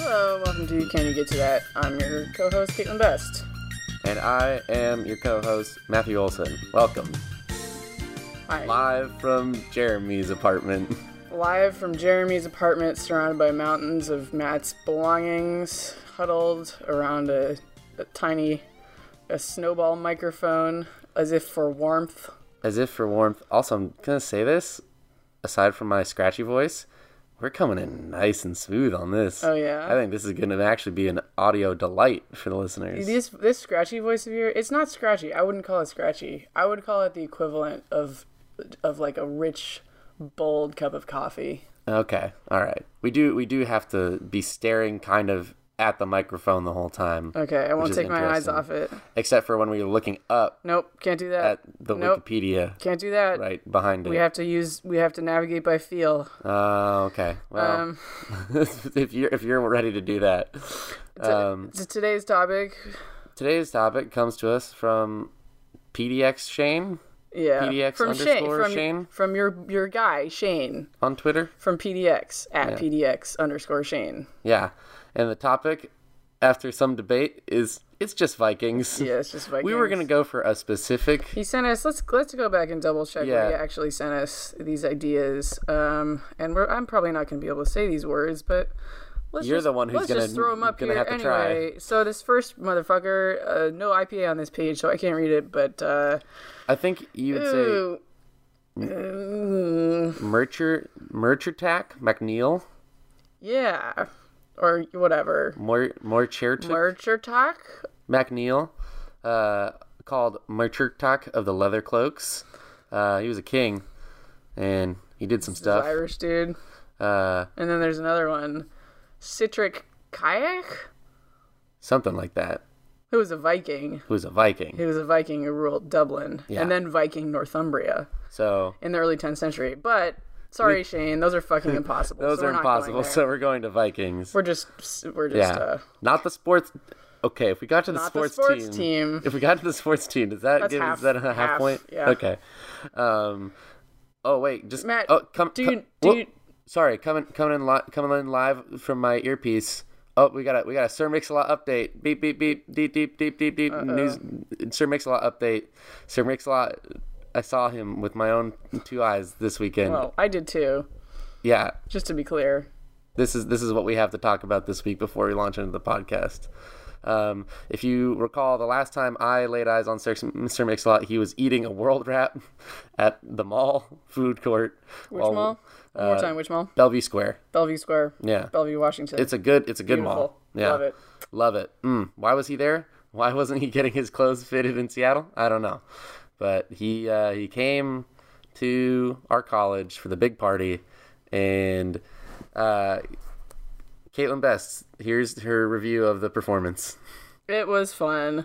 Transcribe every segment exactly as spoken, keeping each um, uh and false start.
Hello, welcome to Can You Get To That? I'm your co-host, Caitlin Best. And I am your co-host, Matthew Olson. Welcome. Hi. Live from Jeremy's apartment. Live from Jeremy's apartment, surrounded by mountains of Matt's belongings, huddled around a, a tiny a snowball microphone, as if for warmth. As if for warmth. Also, I'm going to say this, aside from my scratchy voice, we're coming in nice and smooth on this. Oh, yeah? I think this is going to actually be an audio delight for the listeners. This, this scratchy voice of yours, it's not scratchy. I wouldn't call it scratchy. I would call it the equivalent of of like a rich, bold cup of coffee. Okay, all right. We do we do have to be staring kind of at the microphone the whole time. Okay, I won't take my eyes off it. Except for when we're looking up. Nope, can't do that. At the nope. Wikipedia. Can't do that. Right behind it. We have to use. We have to navigate by feel. Oh, uh, okay. Well, um, if you're if you're ready to do that. Um, t- today's topic. Today's topic comes to us from P D X Shane. Yeah, P D X from underscore Shane, from, Shane from your your guy Shane on Twitter. From P D X at yeah. P D X underscore Shane. Yeah, and the topic, after some debate, is it's just Vikings. Yeah, it's just Vikings. We were gonna go for a specific. He sent us. Let's let's go back and double check. Yeah. He actually sent us these ideas. Um, and we're I'm probably not gonna be able to say these words, but. Let's You're just, the one who's let's gonna, just throw them up gonna here have to anyway. try. So this first motherfucker, uh, no I P A on this page, so I can't read it. But uh, I think you would ooh, say uh, Mercher Merchertak McNeil. Yeah, or whatever. More Morchertak Merchertak McNeil, uh, called Merchertak of the Leather Cloaks. Uh, he was a king, and he did some this stuff. Irish dude. Uh, and then there's another one, Citric Kayak? Something like that. Who was a Viking. Who was a Viking. He was a Viking who ruled Dublin. Yeah. And then Viking Northumbria. So in the early tenth century. But, sorry, we, Shane, those are fucking impossible. Those so are impossible, so we're going to Vikings. We're just, we're just, yeah. uh... Not the sports... Okay, if we got to the, not sports, the sports team, team... If we got to the sports team, does that That's give... half, Is that a half, half point? Yeah. Okay. Um... Oh, wait, just... Matt, oh, come, do come, you... Do you Sorry, coming coming in li- coming in live from my earpiece. Oh, we got a we got a Sir Mix-a-Lot update. Beep beep beep deep deep deep deep deep. News. Sir Mix-a-Lot update. Sir Mix-a-Lot. I saw him with my own two eyes this weekend. Well, I did too. Yeah. Just to be clear. This is this is what we have to talk about this week before we launch into the podcast. Um, if you recall, the last time I laid eyes on Sir, Sir Mix-a-Lot, he was eating a world wrap at the mall food court. Which while, mall? One uh, more time, which mall? Bellevue Square. Bellevue Square. Yeah. Bellevue, Washington. It's a good it's a good Beautiful. mall. Yeah. Love it. Love it. Mm. Why was he there? Why wasn't he getting his clothes fitted in Seattle? I don't know. But he uh, he came to our college for the big party, and uh, Caitlin Best, here's her review of the performance. It was fun.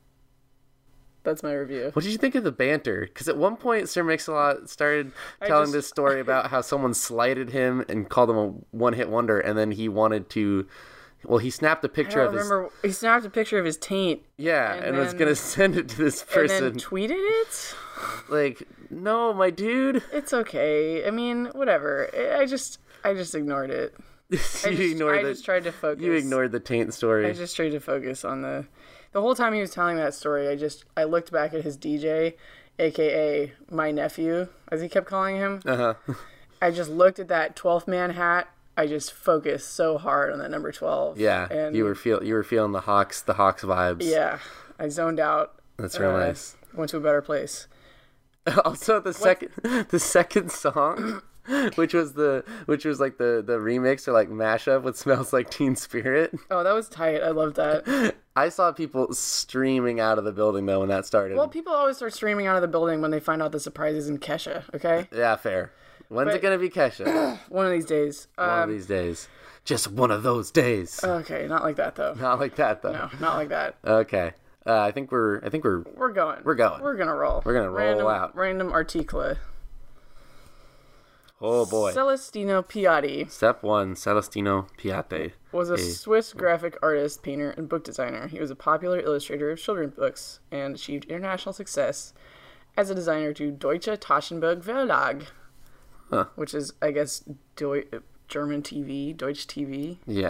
That's my review. What did you think of the banter? Because at one point, Sir Mix-a-Lot started telling just, this story about how someone slighted him and called him a one-hit wonder, and then he wanted to... Well, he snapped a picture I of don't his... remember. He snapped a picture of his taint. Yeah, and, and, then, was going to send it to this person. And then tweeted it? Like, no, my dude. It's okay. I mean, whatever. I just I just ignored it. you I, just, ignored I the, just tried to focus. You ignored the taint story. I just tried to focus on the... The whole time he was telling that story, I just... I looked back at his D J, a k a my nephew, as he kept calling him. Uh-huh. I just looked at that twelfth man hat. I just focused so hard on that number twelve. Yeah, and you were feel you were feeling the Hawks the Hawks vibes. Yeah, I zoned out. That's real uh, nice. Went to a better place. Also, the second the second song, which was the which was like the the remix or like mashup with "Smells Like Teen Spirit." Oh, that was tight. I loved that. I saw people streaming out of the building though when that started. Well, people always start streaming out of the building when they find out the surprise isn't Kesha. Okay. Yeah, fair. When's but, it gonna be Kesha? One of these days. One um, of these days. Just one of those days. Okay, not like that though. Not like that though. No, not like that. Okay. Uh, I think we're. I think we're. We're going. We're going. We're gonna roll. We're gonna roll random, out. Random articula. Oh boy. Celestino Piatti Step one, Celestino Piatti. was a A- Swiss graphic artist, painter, and book designer. He was a popular illustrator of children's books and achieved international success as a designer to Deutsche Taschenbuch Verlag, Huh. which is, I guess, Deu- German T V, Deutsche T V. Yeah.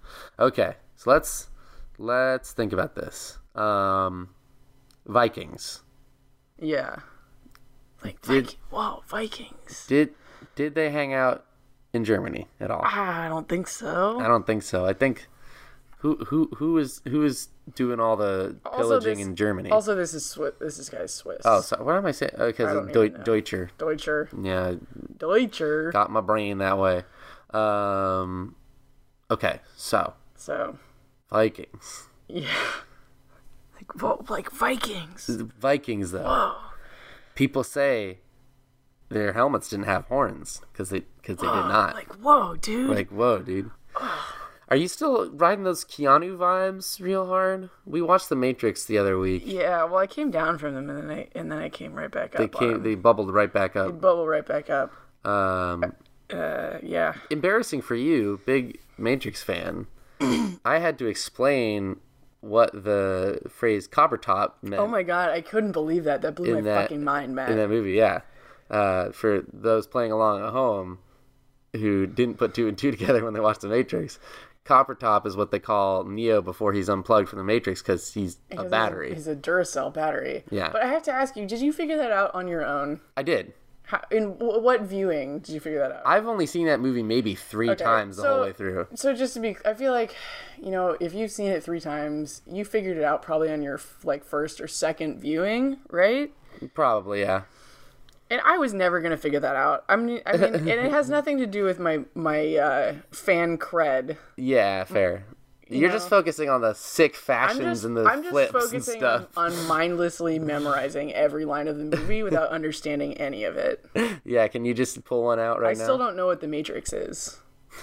Okay, so let's let's think about this. Um, Vikings. Yeah. Like Did- Viking. Whoa, Vikings. Did did they hang out in Germany at all? Ah, I don't think so. I don't think so. I think who who who is who is doing all the Also, pillaging this- in Germany? Also, this is Swiss. This is guy's Swiss. oh, so what am I saying? I Because don't of Deu- even know. Deutscher. Deutscher. Yeah, Deutscher. got my brain that way. Um, okay, so So, Vikings. yeah. Like, whoa, like Vikings. Vikings though. Whoa. People say their helmets didn't have horns because they because they did not. Like, whoa, dude. Like, whoa, dude. Are you still riding those Keanu vibes real hard? We watched The Matrix the other week. yeah, well, I came down from them, and then I, and then I came right back They up. on came, them. they bubbled right back up. Bubble right back up. Um, Uh, yeah. embarrassing for you, big Matrix fan. I had to explain what the phrase "copper top" meant Oh my god, I couldn't believe that. That blew my In that- fucking mind, man. in that movie. Yeah, uh, for those playing along at home who didn't put two and two together when they watched The Matrix. Copper top is what they call Neo before he's unplugged from the Matrix because he's a Because battery. He's a, he's a Duracell battery. Yeah. But I have to ask you, did you figure that out on your own? I did. How, in w- what viewing did you figure that out? I've only seen that movie maybe three Okay, times the so- whole way through. So just to be, I feel like, you know, if you've seen it three times, you figured it out probably on your like first or second viewing, right? Probably, yeah. And I was never gonna figure that out. I mean, I mean, and it has nothing to do with my my uh, fan cred. Yeah, fair. You're know? just focusing on the sick I'm fashions just, and the I'm just flips and focusing on, stuff. on mindlessly memorizing every line of the movie without understanding any of it. Yeah, can you just pull one out right I now? still don't know what the Matrix is.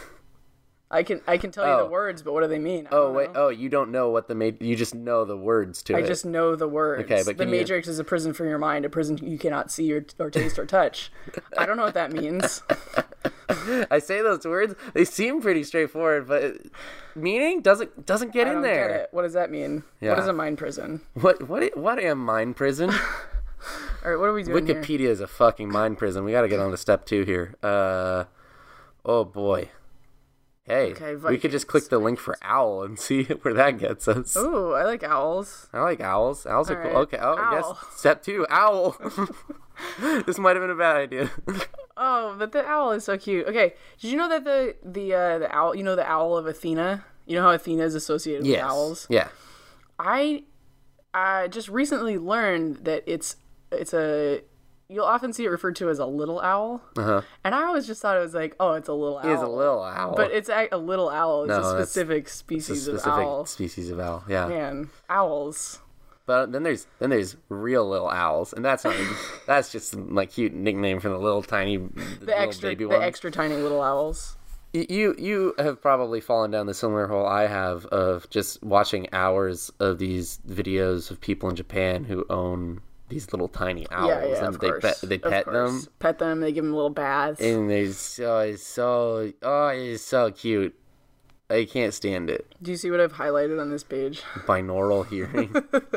I can I can tell you Oh. the words, but what do they mean? I Oh don't wait! know. Oh, you don't know what the ma- you just know the words to I it. just know the words. Okay, but the can you- Matrix is a prison for your mind, a prison you cannot see or, or taste or touch. I don't know what that means. I say those words; they seem pretty straightforward, but it- meaning doesn't doesn't get I in don't there. get it. What does that mean? Yeah. What is a mind prison? What what i- what am mind prison? All right, what are we doing here? Wikipedia is a fucking mind prison. We got to get on to step two here. Uh, oh boy. Hey, Okay, we could just click the link for owl and see where that gets us. Ooh, I like owls. I like owls. Owls are All cool. right. Okay. Oh, I Owl. guess step two, owl. This might have been a bad idea. Oh, but the owl is so cute. Okay, did you know that the the uh, the owl? You know the owl of Athena. You know how Athena is associated Yes. with owls. Yeah. I I just recently learned that it's it's a you'll often see it referred to as a little owl, Uh huh. and I always just thought it was like, oh, it's a little owl. It is a little owl. But it's a, a little owl. It's No, a that's- specific It's a species specific of owl. species of owl. Yeah. Man, owls. But then there's then there's real little owls, and that's not that's just some, like cute nickname for the little tiny The little extra, baby the ones. extra tiny little owls. Y- You you have probably fallen down the similar hole I have of just watching hours of these videos of people in Japan who own these little tiny owls, Yeah, yeah, and of they course. pet they Of pet course. them, Pet them. They give them little baths. and they so it's so oh it's so cute. I can't stand it. Do you see what I've highlighted on this page? Binaural hearing.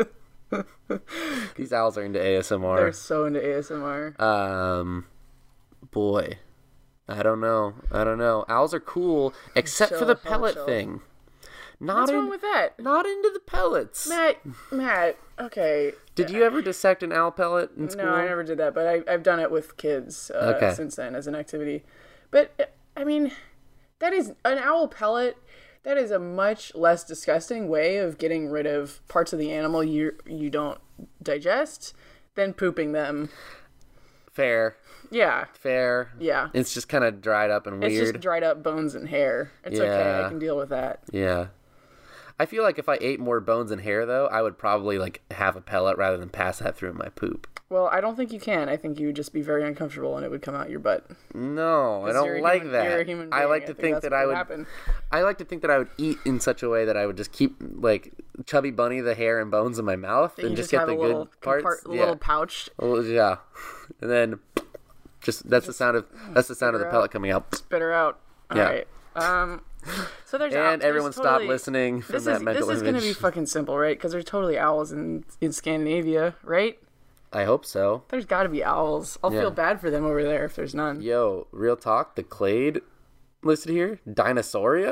These owls are into A S M They're R. so into A S M R. Um, boy, I don't know. I don't know. Owls are cool, except for Chill, the hella pellet chill. thing. Not What's in, wrong with that? not into the pellets. Matt, Matt, okay. Did you ever dissect an owl pellet in school? No, I never did that, but I, I've done it with kids uh, Okay. since then as an activity. But, uh, I mean, that is an owl pellet. That is a much less disgusting way of getting rid of parts of the animal you you don't digest than pooping them. Fair, Yeah, fair. yeah. It's just kind of dried up and It's weird. just dried up bones and hair. It's okay. Yeah. I can deal with that. Yeah. I feel like if I ate more bones and hair, though, I would probably like have a pellet rather than pass that through my poop. Well, I don't think you can. I think you would just be very uncomfortable and it would come out your butt. No, I 'Cause don't you're a like human- that. You're a human being. I like to think, that's that what I would. happen. I like to think that I would eat in such a way that I would just keep like chubby bunny the hair and bones in my mouth You and just just get have the a good little parts. compart- yeah. little pouch. Well, yeah, and then just that's the sound of that's the sound of the her pellet out. coming out. Spit her out. All Yeah. right. Um. So there's And owls. everyone There's stop totally- listening from This that is mental this is image. gonna be fucking simple, right? Because there's totally owls in in Scandinavia, right? I hope so. There's got to be owls. I'll Yeah. feel bad for them over there if there's none. Yo, real talk. The clade listed here, Dinosauria.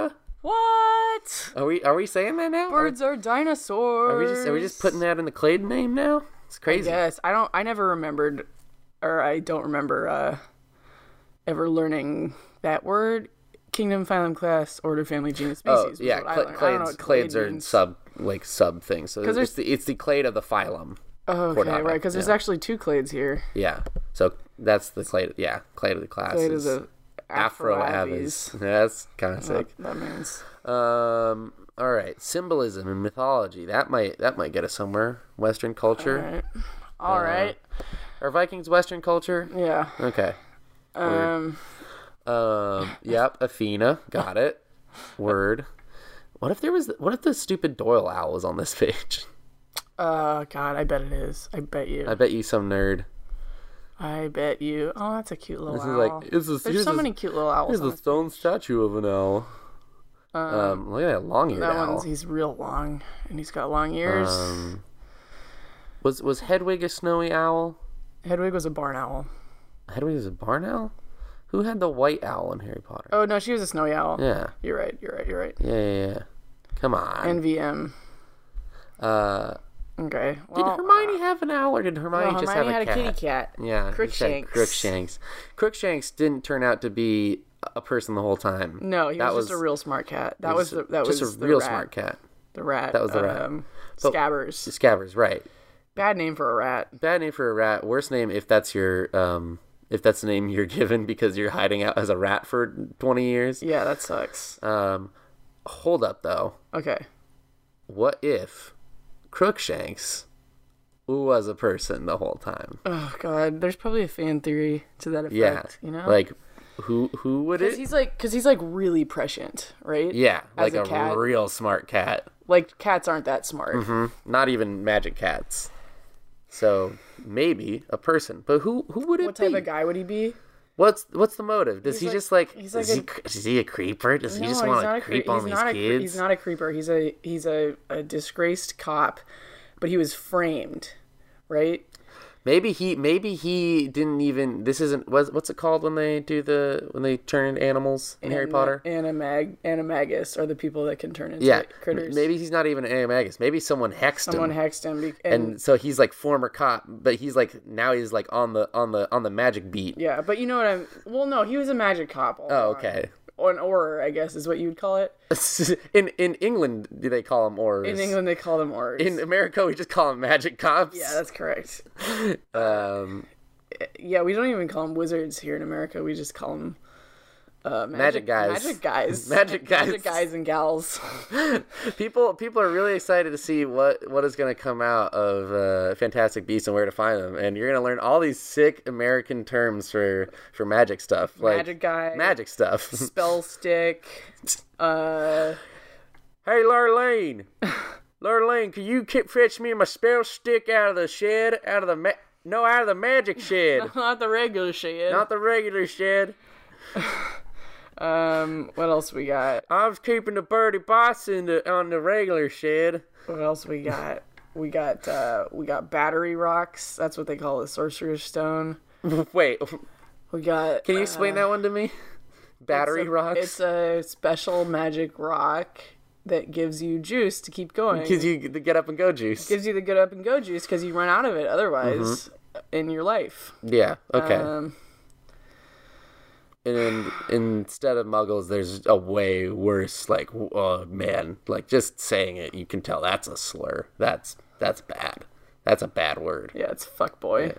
What? Are we are we saying that now? Birds are dinosaurs. Are we just are we just putting that in the Clade name now? It's crazy. Yes, I don't. I never remembered, or I don't remember uh, ever learning that word. Kingdom, phylum, class, order, family, genus, species. Oh yeah, what I cl- learned. I don't know clades what clades clade are means. sub like sub things. So it's there's- the it's the clade of the phylum. Oh, okay, Chordata, right. Because there's yeah. actually two clades here. Yeah. So that's the clade. Yeah, clade of the class. Clade is is a Afroaves. Afroaves. That's kind of sick. That means. Um. All right. Symbolism and mythology. That might that might get us somewhere. Western culture. All right. All Uh, right. Are Vikings Western culture? Yeah. Okay. Um. Um. Yep. Athena. Got it. Word. What if there was? What if the stupid Doyle owl was on this page? Oh God, I bet it is. I bet you. I bet you some nerd. I bet you. Oh, that's a cute little This owl. is like it's a, There's here's so a, many cute little owls. Here's on a this. stone statue of an owl. Um, Um. Look at that long-eared that owl. one's he's real long, and he's got long ears. Um. Was was Hedwig a snowy owl? Hedwig was a barn owl. Hedwig is a barn owl? Who had the white owl in Harry Potter? Oh no, she was a snowy owl. Yeah. You're right. You're right. You're right. Yeah, yeah, yeah. Come on. N V M. uh, Okay. did Well, Hermione have an owl, or did Hermione, no, just Hermione have a had cat? a kitty cat. Yeah, she had Crookshanks. Crookshanks. Crookshanks didn't turn out to be a person the whole time. No, he That was, just was- a real smart cat. That was, the that just was a the real rat. smart cat. The rat. That was the rat. Um, But- Scabbers. Scabbers, right? Bad name for a rat. Bad name for a rat. Worst name if that's your um if that's the name you're given because you're hiding out as a rat for twenty years. Yeah, that sucks. Um, hold up though. Okay. What if Crookshanks was a person the whole time? Oh God, there's probably a fan theory to that effect. Yeah, You know, like who who would because it? he's like, because he's like really prescient, right? Yeah, as like a a, cat. real smart cat. Like cats aren't that smart. Hmm. Not even magic cats. So maybe a person, but who who would it What type be? of guy would he be? What's what's the motive? Does He's he like- just like, he's is, like he, is he a creeper? Does he No, just he's want not to a cre- creep on he's these not a cre- kids? He's not a creeper. He's a he's a, a disgraced cop, but he was framed, right? Maybe he maybe he didn't even. This isn't what's what's it called when they do the when they turn into animals in Harry And- Potter? Animag Animagus are the people that can turn into Yeah, critters. maybe he's not even an animagus. Maybe someone hexed someone him, hexed him, be- and, and so he's like former cop, but he's like now he's like on the on the on the magic beat. yeah. But you know what I'm? Well, no, he was a magic cop. all Oh, along. okay. Or an Auror, I guess, is what you would call it. in in England, do they call them Aurors? In England, they call them Aurors. In America, we just call them magic cops. yeah, that's correct. um, Yeah, we don't even call them wizards here in America. We just call them uh, Magic guys. Magic guys. Magic guys. Magic guys and gals. people people are really excited to see what what is going to come out of uh, Fantastic Beasts and where to find them, and you're going to learn all these sick American terms for for magic stuff, like Magic guy. magic stuff. Spell stick. Uh, Hey, Lurleen, Lurleen, can you ki- fetch me my spell stick out of the shed? Out of the ma- no, out of the magic shed, not the regular shit. not the regular shed. Um, what else we got? I was keeping the birdie boss in the on the regular shed. What else we got? We got uh, we got battery rocks. That's what they call the sorcerer's stone. Wait, We got. can you explain that one to me? Battery it's a, rocks. It's a special magic rock that gives you juice to keep going. Gives you the get up and go juice. gives you the get up and go juice because you run out of it otherwise in your life. Yeah. Okay. Um, and instead of muggles, there's a way worse. Like, oh man, like just saying it, you can tell that's a slur. That's that's bad. That's a bad word. yeah, it's fuck boy.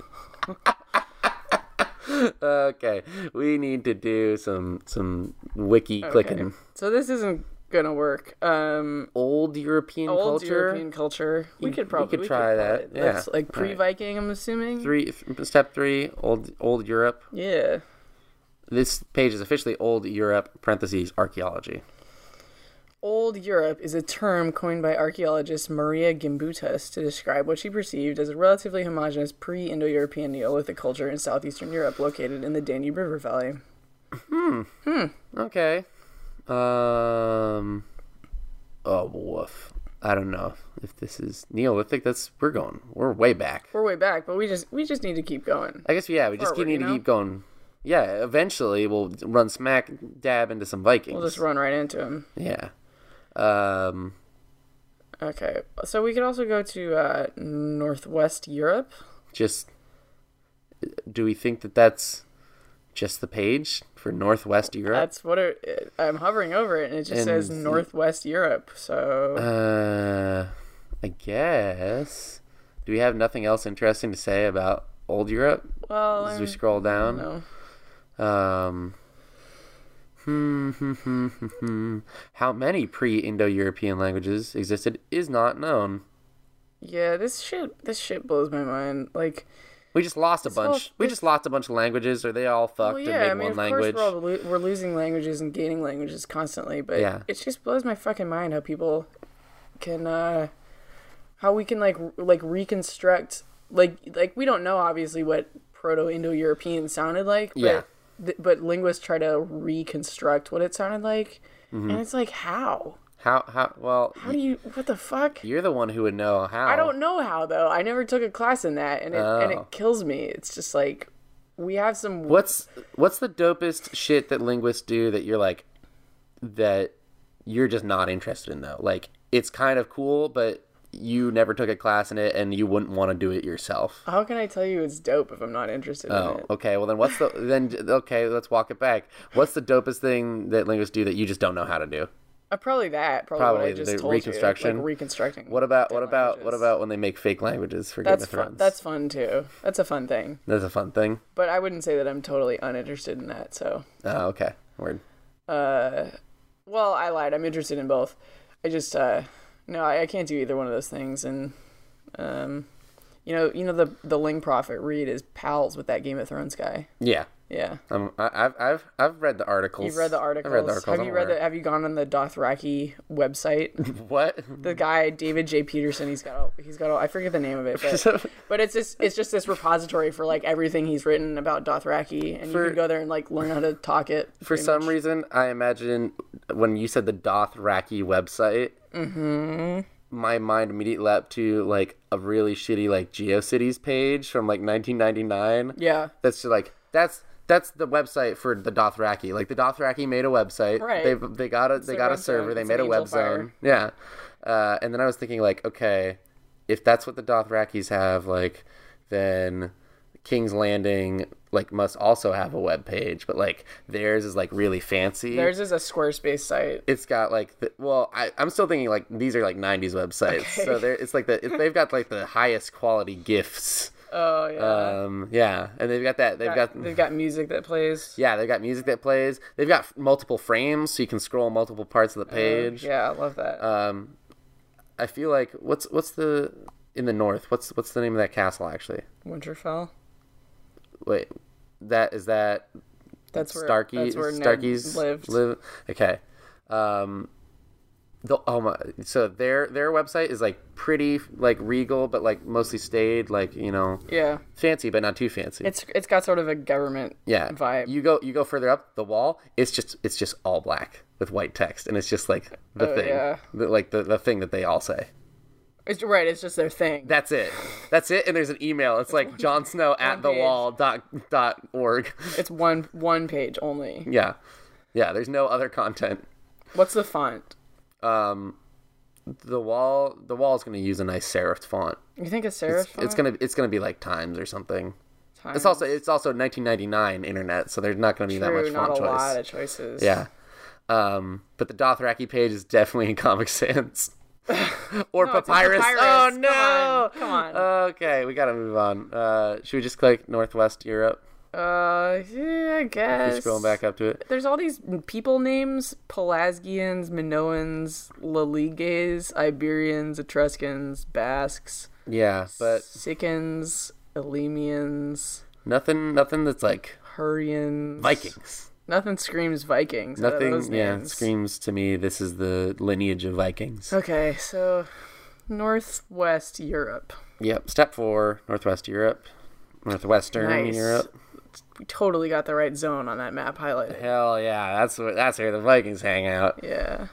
Okay, we need to do some some wiki clicking. Okay. So this isn't gonna work. Um, Old European old culture. European culture. We could probably could try that, call it. yeah. That's like pre-Viking. I'm assuming. Three step three. Old old Europe. Yeah. This page is officially Old Europe (parentheses archaeology). Old Europe is a term coined by archaeologist Maria Gimbutas to describe what she perceived as a relatively homogeneous pre-Indo-European Neolithic culture in southeastern Europe located in the Danube River Valley. Okay. Um. Oh, woof. I don't know if this is Neolithic. That's we're going. We're way back. We're way back, but we just we just need to keep going. I guess yeah. We just Forward, need you to know? keep going Yeah, eventually we'll run smack dab into some Vikings. We'll just run right into them. Yeah. Um, Okay, so we could also go to uh, Northwest Europe. just, do we think that that's just the page for Northwest Europe? That's what it, I'm hovering over it, and it just And says the- Northwest Europe. So Uh, I guess. Do we have nothing else interesting to say about old Europe well, as we I'm- scroll down? no. Um, hmm, hmm, hmm, hmm, hmm. How many pre-Indo-European languages existed is not known. Yeah, this shit, this shit blows my mind. Like, We just lost a This whole- bunch. We this- just lost a bunch of languages, or they all fucked well, and yeah, made I mean, one of language. course we're, all lo- we're losing languages and gaining languages constantly, but Yeah. it just blows my fucking mind how people can, uh, how we can like r- like reconstruct, like like we don't know obviously what Proto-Indo-European sounded like, but, Yeah. th- but linguists try to reconstruct what it sounded like, Mm-hmm. and it's like how? How? How? Well, How do you? What the fuck? you're the one who would know how. I don't know how though. I never took a class in that, and it and Oh. it kills me. It's just like we have some. What's What's the dopest shit that linguists do that you're like, that you're just not interested in though? Like, it's kind of cool, but you never took a class in it, and you wouldn't want to do it yourself. How can I tell you it's dope if I'm not interested in Oh, it? okay. Well, then what's the then? Okay, let's walk it back. What's the dopest thing that linguists do that you just don't know how to do? Uh, probably that. Probably, what I Probably just the told reconstruction. You, like reconstructing. What about dead what about what languages. about when they make fake languages for That's Game of fun. Thrones? That's fun too. That's a fun thing. That's a fun thing. But I wouldn't say that I'm totally uninterested in that. So, Oh, okay. Word. uh, well, I lied. I'm interested in both. I just uh, no, I, I can't do either one of those things. And um, you know, you know the the Ling Prophet Reed is pals with that Game of Thrones guy. Yeah. Yeah. Um, I, I've I've I've read the articles. You've read the articles. I've read the articles. Have you I'm read the, aware. Have you gone on the Dothraki website? What? The guy David J. Peterson. He's got. A, he's got. A, I forget the name of it, but, but it's just it's just this repository for like everything he's written about Dothraki, and For- you can go there and like learn how to talk it. For pretty some much. reason, I imagine when you said the Dothraki website, mm-hmm. my mind immediately leapt to like a really shitty like GeoCities page from like nineteen ninety-nine. Yeah. That's just like that's that's the website for the Dothraki. Like the Dothraki made a website. Right. They they got a they their got a web zone. server. They It's made an a web Angel Fire. zone. Yeah. Uh, and then I was thinking like, okay, if that's what the Dothrakis have, like, then King's Landing like must also have a web page, but like theirs is like really fancy. Theirs is a Squarespace site. It's got like the, well, I, I'm still thinking like these are like nineties websites, Okay. so they're it's like the it, they've got like the highest quality GIFs. Oh yeah. Um, yeah, and they've got that. They've got, got they've got music that plays. yeah, they've got music that plays. They've got multiple frames, so you can scroll multiple parts of the page. Yeah, I love that. Um, I feel like what's what's the in the north? What's what's the name of that castle actually? Winterfell. Wait, that is that That's where Starkey That's where Ned Starkey's lived. live. Okay. Um, the oh my, so their their website is like pretty like regal, but like mostly staid, like you know, Yeah. fancy but not too fancy. It's it's got sort of a government yeah vibe. You go you go further up the wall. It's just it's just all black with white text, and it's just like the Oh, thing, yeah. the, like the the thing that they all say. It's right. It's just their thing. That's it. That's it. And there's an email. It's like Jon Snow at the page. wall dot dot org. It's one one page only. Yeah, yeah. There's no other content. What's the font? Um, the wall the wall is going to use a nice serif font. You think a serif It's, font? it's gonna it's gonna be like Times or something. Times. It's also it's also nineteen ninety-nine internet, so there's not going to be that True, much not font a choice. lot of choices. Yeah. Um, but the Dothraki page is definitely in Comic Sans. or No, it's in Papyrus. Papyrus. Oh Come no! on, come on. Okay, we gotta move on. Uh, should we just click Northwest Europe? Uh, yeah, I guess. Just scrolling back up to it. There's all these people names: Pelasgians, Minoans, Laliges, Iberians, Etruscans, Basques, Yeah, but Sicans, Elemians, nothing, nothing that's like Hurrians, Vikings. Nothing screams Vikings. out of those Nothing, yeah, names. screams to me. This is the lineage of Vikings. Okay, so Northwest Europe. Yep. Step four: Northwest Europe, Northwestern Nice. Europe. We totally got the right zone on that map highlighted. Hell yeah, that's what that's where the Vikings hang out. Yeah.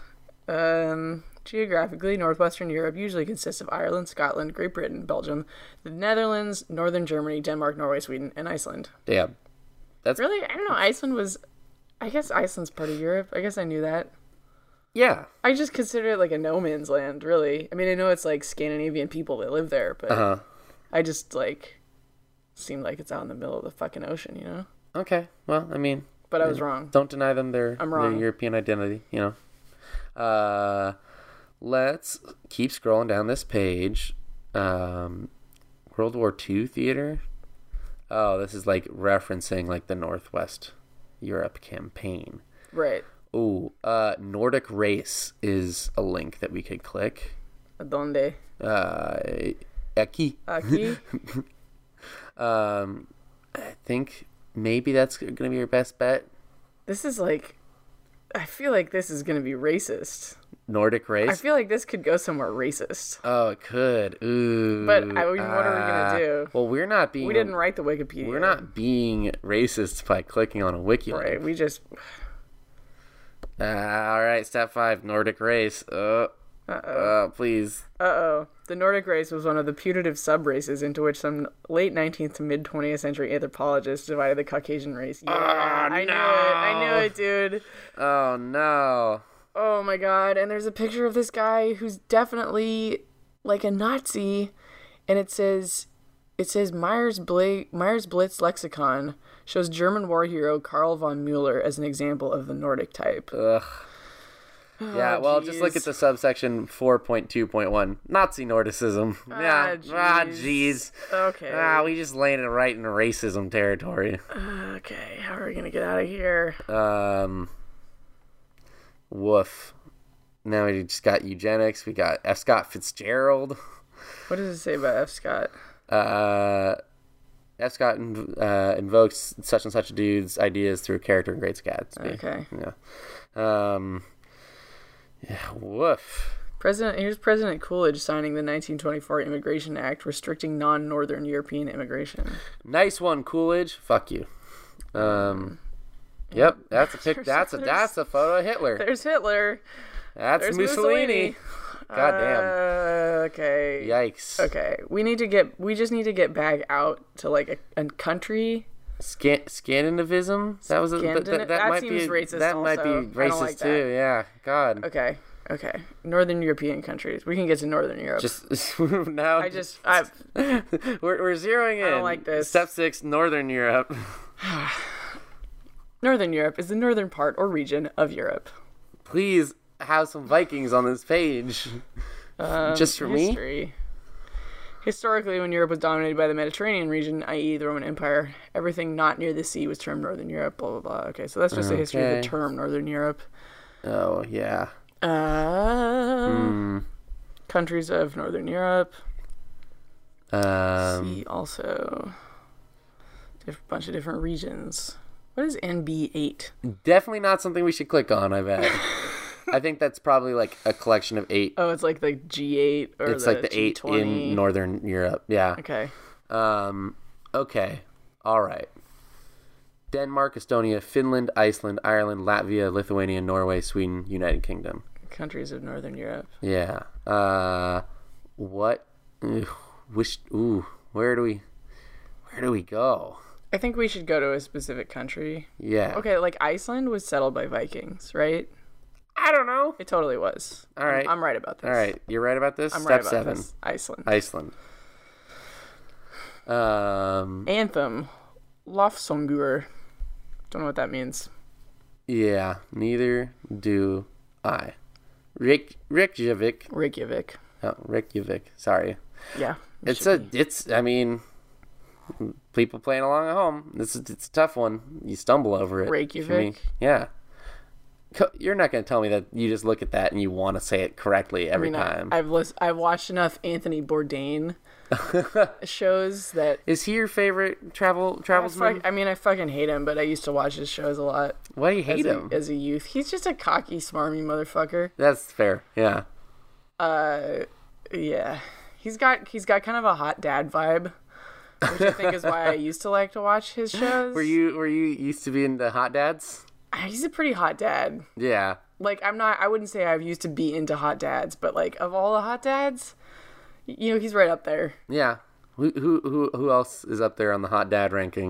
Um, geographically, northwestern Europe usually consists of Ireland, Scotland, Great Britain, Belgium, the Netherlands, northern Germany, Denmark, Norway, Sweden, and Iceland. Yeah. That's Really? I don't know. Iceland was. I guess Iceland's part of Europe. I guess I knew that. yeah. I just consider it like a no man's land, really. I mean, I know it's like Scandinavian people that live there, but Uh-huh. I just like seemed like it's out in the middle of the fucking ocean, you know? Okay. Well, I mean, But I was wrong. don't deny them their, I'm their wrong. European identity, you know. Uh, let's keep scrolling down this page. Um, World War Two theater. Oh, this is like referencing like the Northwest Europe campaign. Right. Ooh, uh, Nordic Race is a link that we could click. Donde? Uh, Eki. Aquí? Um, I think maybe that's going to be your best bet. This is like. I feel like this is going to be racist. Nordic Race. I feel like this could go somewhere racist. Oh, it could. Ooh. But I mean, what are we ah. gonna do? Well, we're not being. We didn't write the Wikipedia. We're not being racist by clicking on a wiki. Right. link. We just. Uh, all right, step five, Nordic Race. Uh, uh, please. Uh oh. The Nordic race was one of the putative sub-races into which some late nineteenth to mid twentieth century anthropologists divided the Caucasian race. Yeah, Oh, I knew no. it. I knew it, dude. Oh no. Oh my god. And there's a picture of this guy who's definitely like a Nazi, and it says it says Myers Bla- Myers Blitz lexicon shows German war hero Karl von Müller as an example of the Nordic type. Ugh. Yeah, well, just look jeez. at the subsection four point two point one, Nazi Nordicism. Yeah, ah, jeez. Okay. Ah, we just landed right in racism territory. Okay, how are we gonna get out of here? Um, woof. Now we just got eugenics. We got F. Scott Fitzgerald. What does it say about F. Scott? Uh, F. Scott inv- uh, invokes such and such a dude's ideas through character in Great Gatsby. Okay. Yeah. Um. Yeah. Woof. President here's President Coolidge signing the nineteen twenty-four Immigration Act restricting non-Northern European immigration. Nice one, Coolidge. Fuck you. Um. Yep. That's a pic. There's- That's a there's- that's a photo of Hitler. There's Hitler. That's There's Mussolini. Mussolini. God damn. Uh, okay. Yikes. Okay. We need to get we just need to get back out to like a, a country. Scan- Scandinavism? That was a, that, Scandina- that, that might seems be racist that might be also. I don't racist like too. that. Yeah. God. Okay. Okay. Northern European countries. We can get to Northern Europe. Just now. I just I we're we're zeroing in. I don't like this. Step six, Northern Europe. Northern Europe is the northern part or region of Europe. Please have some Vikings on this page. Um, Just for me? history. Historically, when Europe was dominated by the Mediterranean region, that is the Roman Empire, everything not near the sea was termed Northern Europe, blah, blah, blah. Okay, so that's just the history of Okay. the term Northern Europe. Oh yeah. Uh, Hmm. Countries of Northern Europe. Um. See also a bunch of different regions. What is N B eight? Definitely not something we should click on. I bet. I think that's probably like a collection of eight. Oh, it's like the G eight or It's the like the eight G twenty. in Northern Europe. Yeah. Okay. Um, okay. All right. Denmark, Estonia, Finland, Iceland, Ireland, Latvia, Lithuania, Norway, Sweden, United Kingdom. Countries of Northern Europe. Yeah. Uh, what? Ugh, wish. Ooh. Where do we? Where do we go? I think we should go to a specific country. Yeah. Okay, like Iceland was settled by Vikings, right? I don't know. It totally was. All right. I'm, I'm right about this. All right. You're right about this. I'm Step right about seven. this. Iceland. Iceland. Um. Anthem. Lofsongur. Don't know what that means. Yeah. Neither do I. Rick Reykjavik. Reykjavik. Oh, Reykjavik. Sorry. Yeah. it It's should a. It's. I mean, people playing along at home. It's a, it's a tough one. You stumble over it. for me. Reykjavik? Yeah. Co- You're not going to tell me that you just look at that and you want to say it correctly I every mean, I, time. I've list, I've watched enough Anthony Bourdain shows that Is he your favorite travel I, travelsman? fuck, I mean, I fucking hate him, but I used to watch his shows a lot Why do you hate as him? a, as a youth. He's just a cocky, smarmy motherfucker. That's fair. Yeah. Uh, yeah, he's got he's got kind of a hot dad vibe, which I think is why I used to like to watch his shows. Were you Were you used to be into hot dads? He's a pretty hot dad. Yeah. Like, I'm not, I wouldn't say I've used to be into hot dads, but like, of all the hot dads, you know, he's right up there. Yeah. Who who who who else is up there on the hot dad ranking?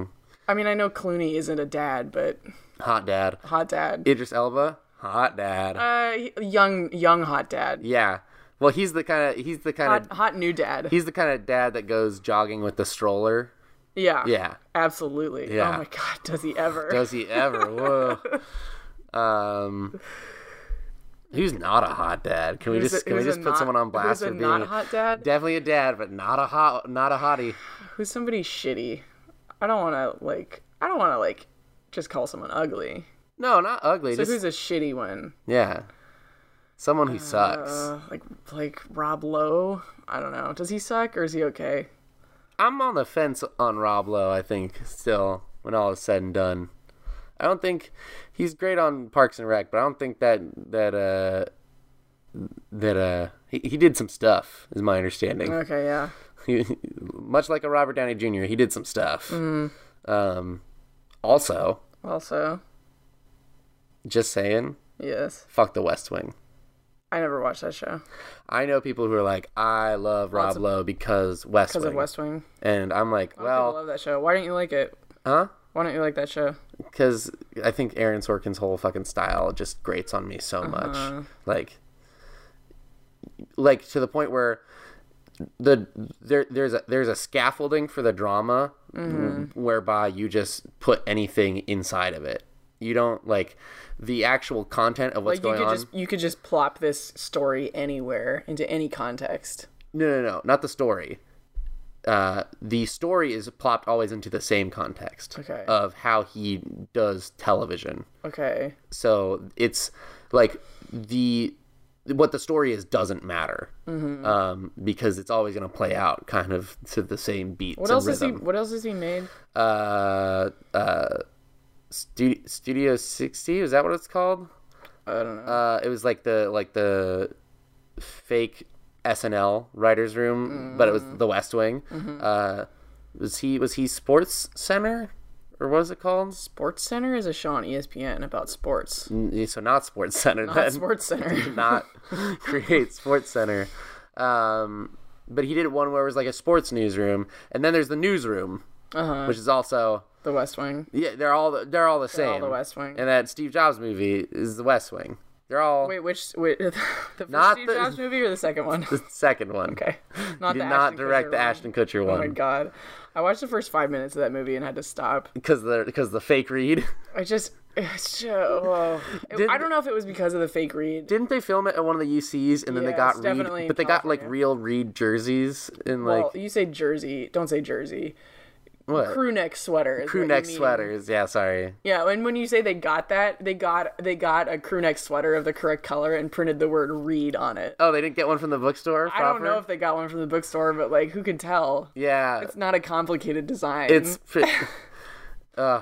I mean, I know Clooney isn't a dad, but Hot dad. hot dad. Idris Elba. Hot dad. Uh, young, young hot dad. Yeah. Well, he's the kind of he's the kind Hot, of hot new dad. he's the kind of dad that goes jogging with the stroller. Yeah. Yeah. Absolutely. Yeah. Oh my God, does he ever? Does he ever? Whoa. Um. Who's not a hot dad? Can we Who's just a- can we who's a just put not- someone on blast who's a for being not hot dad? definitely a dad, but not a hot not a hottie? Who's somebody shitty? I don't want to like. I don't want to like, just call someone ugly. No, not ugly. So just who's a shitty one? yeah, someone who sucks. Uh, like like Rob Lowe. I don't know. Does he suck or is he okay? I'm on the fence on Rob Lowe. I think still, when all is said and done, I don't think he's great on Parks and Rec, but I don't think that that uh that uh he, he did some stuff. Is my understanding. Okay, yeah. He, much like a Robert Downey Junior, he did some stuff. Mm-hmm. Um, also, Also, just saying, yes. fuck the West Wing. I never watched that show I know people who are like, I love Rob Lots of- Lowe because West because Wing. of West Wing. And I'm like, A lot of people well, love that show. Why don't you like it? huh? Why don't you like that show? Because I think Aaron Sorkin's whole fucking style just grates on me so Uh-huh. much. Like, like to the point where the there there's a there's a scaffolding for the drama Mm-hmm. whereby you just put anything inside of it. You don't like the actual content of what's Like you going could on. just you could just plop this story anywhere into any context. No, no, no, not the story. Uh, the story is plopped always into the same context Okay. of how he does television. Okay. So it's like the what the story is doesn't matter Mm-hmm. um, because it's always going to play out kind of to the same beats What and else has he rhythm. what else has he made? Uh, uh, Studio, Studio sixty, is that what it's called? I don't know. Uh, it was like the like the fake S N L writers room, Mm-hmm. but it was the West Wing. Uh, was he was he Sports Center, or what was it called? Sports Center is a show on E S P N about sports. Mm, So not Sports Center. Not then. Sports Center. Did not create Sports Center. Um, but he did one where it was like a sports newsroom, and then there's the newsroom, Uh-huh. which is also The West Wing. yeah, they're all the, they're all the They're same. all the West Wing. And that Steve Jobs movie is the West Wing. They're all Wait, which wait, the first Not Steve the- Jobs movie or the second one? the second one. Okay, not He the did not Ashton direct Kutcher the one. Ashton Kutcher Oh my one god, I watched the first five minutes of that movie and had to stop. because the because the fake read. I just, it's just oh. It- Did- I don't know if it was because of the fake read. Didn't they film it at one of the U Cs and then they Yeah, got it's definitely Reed, in but they got like California. real Reed jerseys and Well, like you say Jersey, don't say Jersey. what Crew neck sweater. Is crew what neck you mean. sweaters. Yeah, sorry. Yeah, and when you say they got that, they got they got a crew neck sweater of the correct color and printed the word "Reed" on it. Oh, they didn't get one from the bookstore. I don't proper? know if they got one from the bookstore, but like, who can tell? Yeah, It's not a complicated design. it's. Fit- Ugh.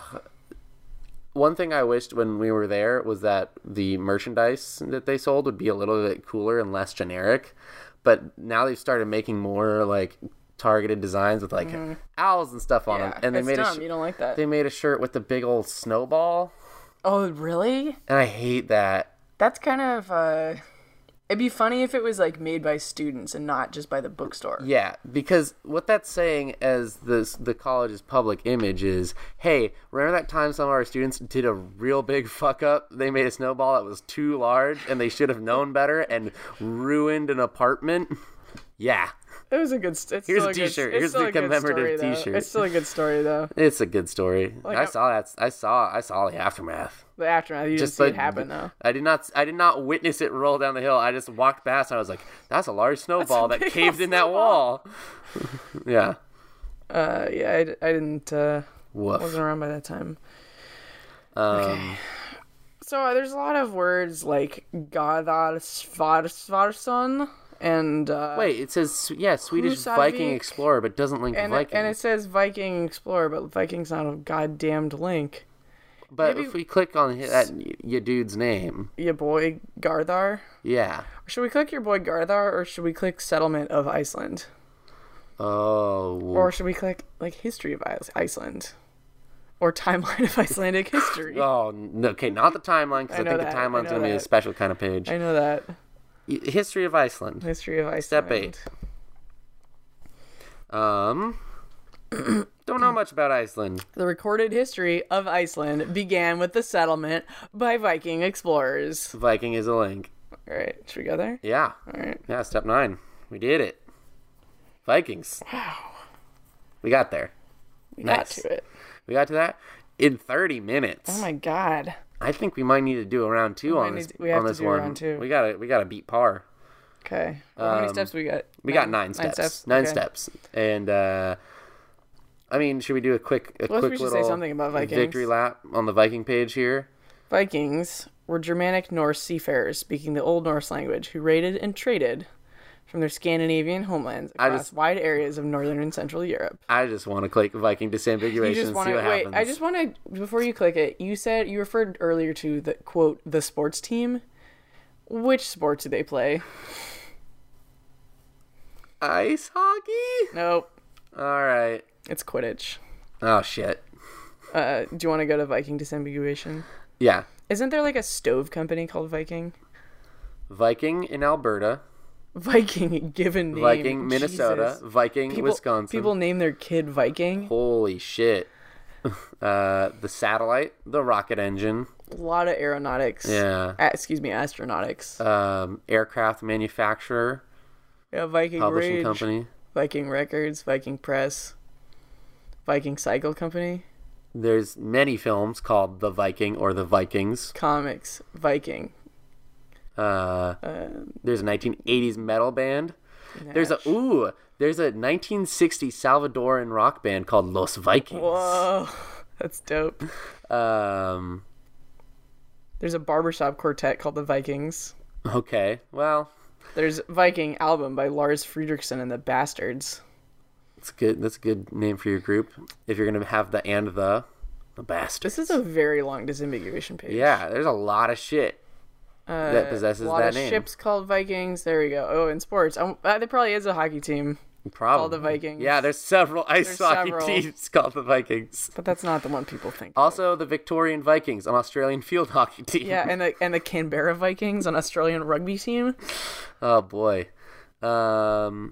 One thing I wished when we were there was that the merchandise that they sold would be a little bit cooler and less generic. But now they've started making more like targeted designs with like owls and stuff on yeah, them. And they it's made a dumb. sh- You don't like that. they made a shirt with the big old snowball, Oh, really? and I hate that. That's kind of. uh It'd be funny if it was like made by students and not just by the bookstore. Yeah, because what that's saying as this the college's public image is, hey, remember that time some of our students did a real big fuck up? They made a snowball that was too large and they should have known better and ruined an apartment? Yeah. It was a good. St- it's Here's still a good- t-shirt. it's Here's still the a good commemorative story, though. t-shirt. It's still a good story though. It's a good story. Like, I I'm- saw that. I saw I saw the aftermath. The aftermath. You Just didn't see the- it happen though. I did not I did not witness it roll down the hill. I just walked past and I was like, that's a large snowball that big caved old in that snowball. wall. Yeah. Uh, yeah, I, d- I didn't. Uh, Woof. wasn't around by that time. Um So uh, there's a lot of words like Garðar Svarsson and uh, Wait, it says yeah, Swedish Husavik. Viking explorer, but doesn't link and Viking. and it says Viking Explorer, but Viking's not a goddamned link. but maybe- if we click on hi- that y- your dude's name, Your boy Garðar. yeah. Should we click your boy Garðar, or should we click Settlement of Iceland, Oh, or should we click like History of Ice- Iceland, or Timeline of Icelandic History? oh, no, okay, not the timeline because I I, know think that, the I timeline's know gonna be a that. special kind of page. I know that. Y- History of Iceland, History of Iceland. step eight. Um, Don't know much about Iceland. The recorded history of Iceland began with the settlement by Viking explorers. Viking is a link. All right, should we go there? Yeah. All right. Yeah, step nine. We did it. Vikings. Wow. We got there. We Nice. got to it. We got to that in thirty minutes. Oh my god. I think we might need to do a round two We on might this. need to- we have on to this do a one. round two. We gotta we gotta beat par. Okay. Well, how many Um, steps we got? We got nine steps. Nine Okay. steps. And uh I mean, should we do a quick a Well, quick we should little say something about Vikings. victory lap on the Viking page here? Vikings were Germanic Norse seafarers speaking the Old Norse language who raided and traded from their Scandinavian homelands I across just- wide areas of northern and central Europe. I just want to click Viking disambiguation You just and want see to what wait. happens. I just want to before you click it. You said you referred earlier to the quote the sports team. Which sport do they play? Ice hockey? Nope, All right. it's Quidditch. Oh shit. Uh, do you want to go to Viking disambiguation? Yeah. Isn't there like a stove company called Viking? Viking in Alberta, Viking given name. Viking Minnesota, Jesus. Viking People, Wisconsin. People name their kid Viking. Holy shit. Uh, the satellite, the rocket engine, A lot of aeronautics. yeah. Uh, excuse me, astronautics. Um, aircraft manufacturer, Yeah, Viking publishing Rage, company. Viking Records, Viking Press, Viking Cycle Company, There's many films called The Viking or The Vikings. Comics, Viking. Uh, Um, there's a nineteen eighties metal band. There's a Nash. ooh. There's a nineteen sixty Salvadoran rock band called Los Vikings. Whoa, that's dope. Um. There's a barbershop quartet called the Vikings. Okay. Well, There's Viking album by Lars Friedrichsen and the Bastards. that's good. That's a good name for your group. If you're gonna have the and the, the bastard. This is a very long disambiguation page. Yeah. There's a lot of shit Uh, that possesses a lot that of name. ships called Vikings. There we go. Oh, in sports, um, uh, there probably is a hockey team, Probably called the Vikings. Yeah. There's several ice There's hockey several. teams called the Vikings. but that's not the one people think. Also, the Victorian Vikings, an Australian field hockey team. Yeah, and the and the Canberra Vikings, an Australian rugby team. Oh boy. Um.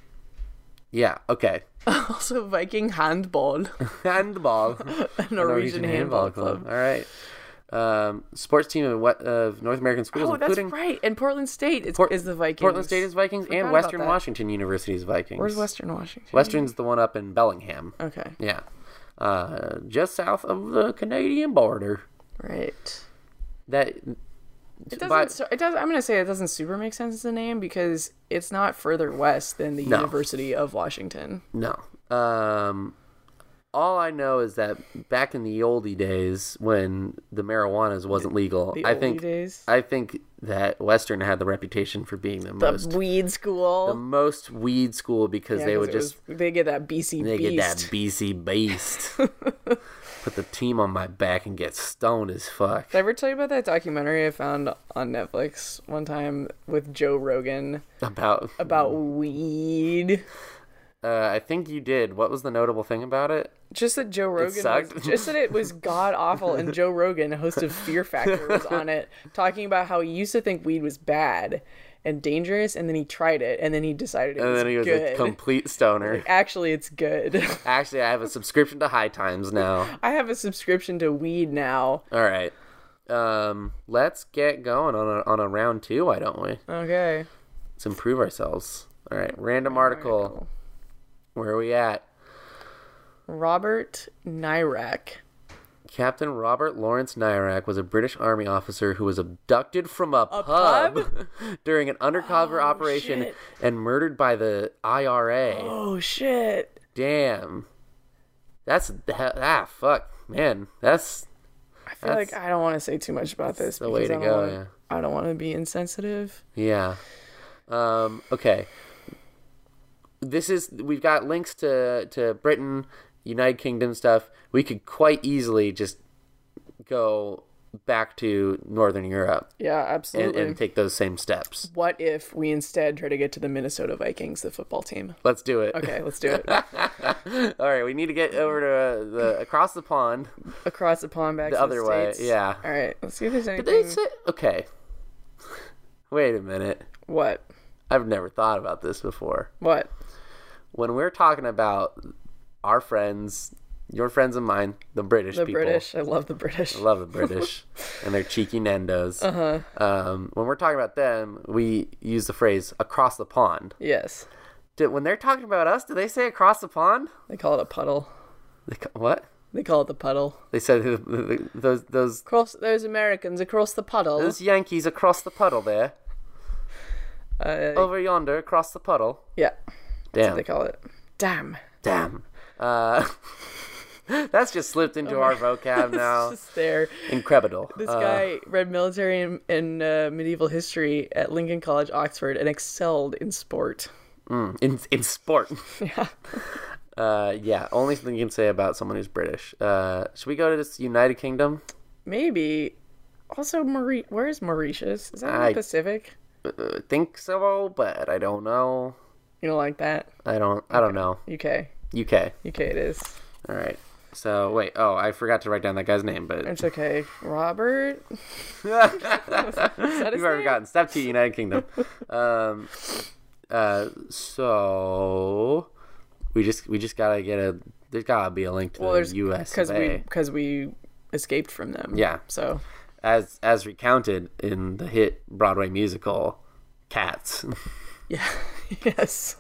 Yeah. Okay. Also, Viking handball, Handball. a Norwegian, handball club. All right. Um, sports team of, what, of North American schools, Oh, that's including right. And Portland State is, Port- is the Vikings. Portland State is Vikings, Forgot and about Western that. Washington University is Vikings. Where's Western Washington? Western's the one up in Bellingham. Okay, Yeah. Uh, just south of the Canadian border. right. That. It doesn't. but- so- it does. I'm gonna say it doesn't super make sense as a name because it's not further west than the No. University of Washington. No. Um, all I know is that back in the oldie days when the marijuana wasn't legal, The I oldie think days. I think that Western had the reputation for being the, The most weed school. the most weed school because Yeah, they 'cause would it just was- they get that B C they beast. get that B C beast. Put the team on my back and get stoned as fuck. Did I ever tell you about that documentary I found on Netflix one time with Joe Rogan About about weed? uh, I think you did. What was the notable thing about it? Just that Joe Rogan, sucked? was, just that it was god awful, and Joe Rogan, host of Fear Factor, was on it talking about how he used to think weed was bad and dangerous, and then he tried it, and then he decided it And was then he was good. a complete stoner. Actually, it's good. Actually, I have a subscription to High Times now. I have a subscription to weed now. All right. Um, let's get going on a, on a round two, why don't we? Okay. Let's improve ourselves. All right. Random article. Where are we at? Robert Nyrak. Captain Robert Lawrence Nyrak was a British Army officer who was abducted from a, pub, pub? during an undercover Oh, operation shit. and murdered by the I R A. Oh, shit. Damn. That's ah fuck, man. That's I feel like I don't want to say too much about this. the way because to I don't go. wanna- Yeah. I don't want to be insensitive. Yeah. Um, okay. This is we've got links to to Britain, United Kingdom stuff. We could quite easily just go back to Northern Europe Yeah, and, absolutely. and take those same steps. What if we instead try to get to the Minnesota Vikings, the football team? Let's do it. Okay, let's do it. All right, we need to get over to uh, the across the pond, Across the pond back the to other the way. States. Yeah. All right, let's see if there's Did anything. they say okay? Wait a minute. What? I've never thought about this before. What? When we're talking about our friends, your friends and mine, the British The people. British. I love the British. I love the British and their cheeky Nandos. Uh-huh. Um, when we're talking about them, we use the phrase across the pond. Yes. Do, when they're talking about us, do they say across the pond? They call it a puddle. They, ca- what? They call it the puddle. They said those those Across those Americans across the puddle. those Yankees across the puddle there, Uh, over yonder across the puddle. yeah. That's Damn, what they call it. Damn. damn. Uh, that's just slipped into our vocab now. It's just there. Incredible. This Uh, guy read military and, and uh, medieval history at Lincoln College, Oxford, and excelled in sport. mm, in in sport. Yeah. Uh, yeah. Only thing you can say about someone who's British. Uh, should we go to this United Kingdom? Maybe. Also, Mauri- where is Mauritius? Is that in I- the Pacific? Uh, think so, but I don't know. You don't like that? I don't. I don't know. U K. U K. U K it is. All right. So wait. Oh, I forgot to write down that guy's name, but It's okay. Robert? you've Is that his already name? gotten step two, United Kingdom. Um. Uh. So we just we just gotta get a. There's gotta be a link to Well, the there's U S because of we A because we escaped from them. Yeah. So as as recounted in the hit Broadway musical Cats. yeah. Yes.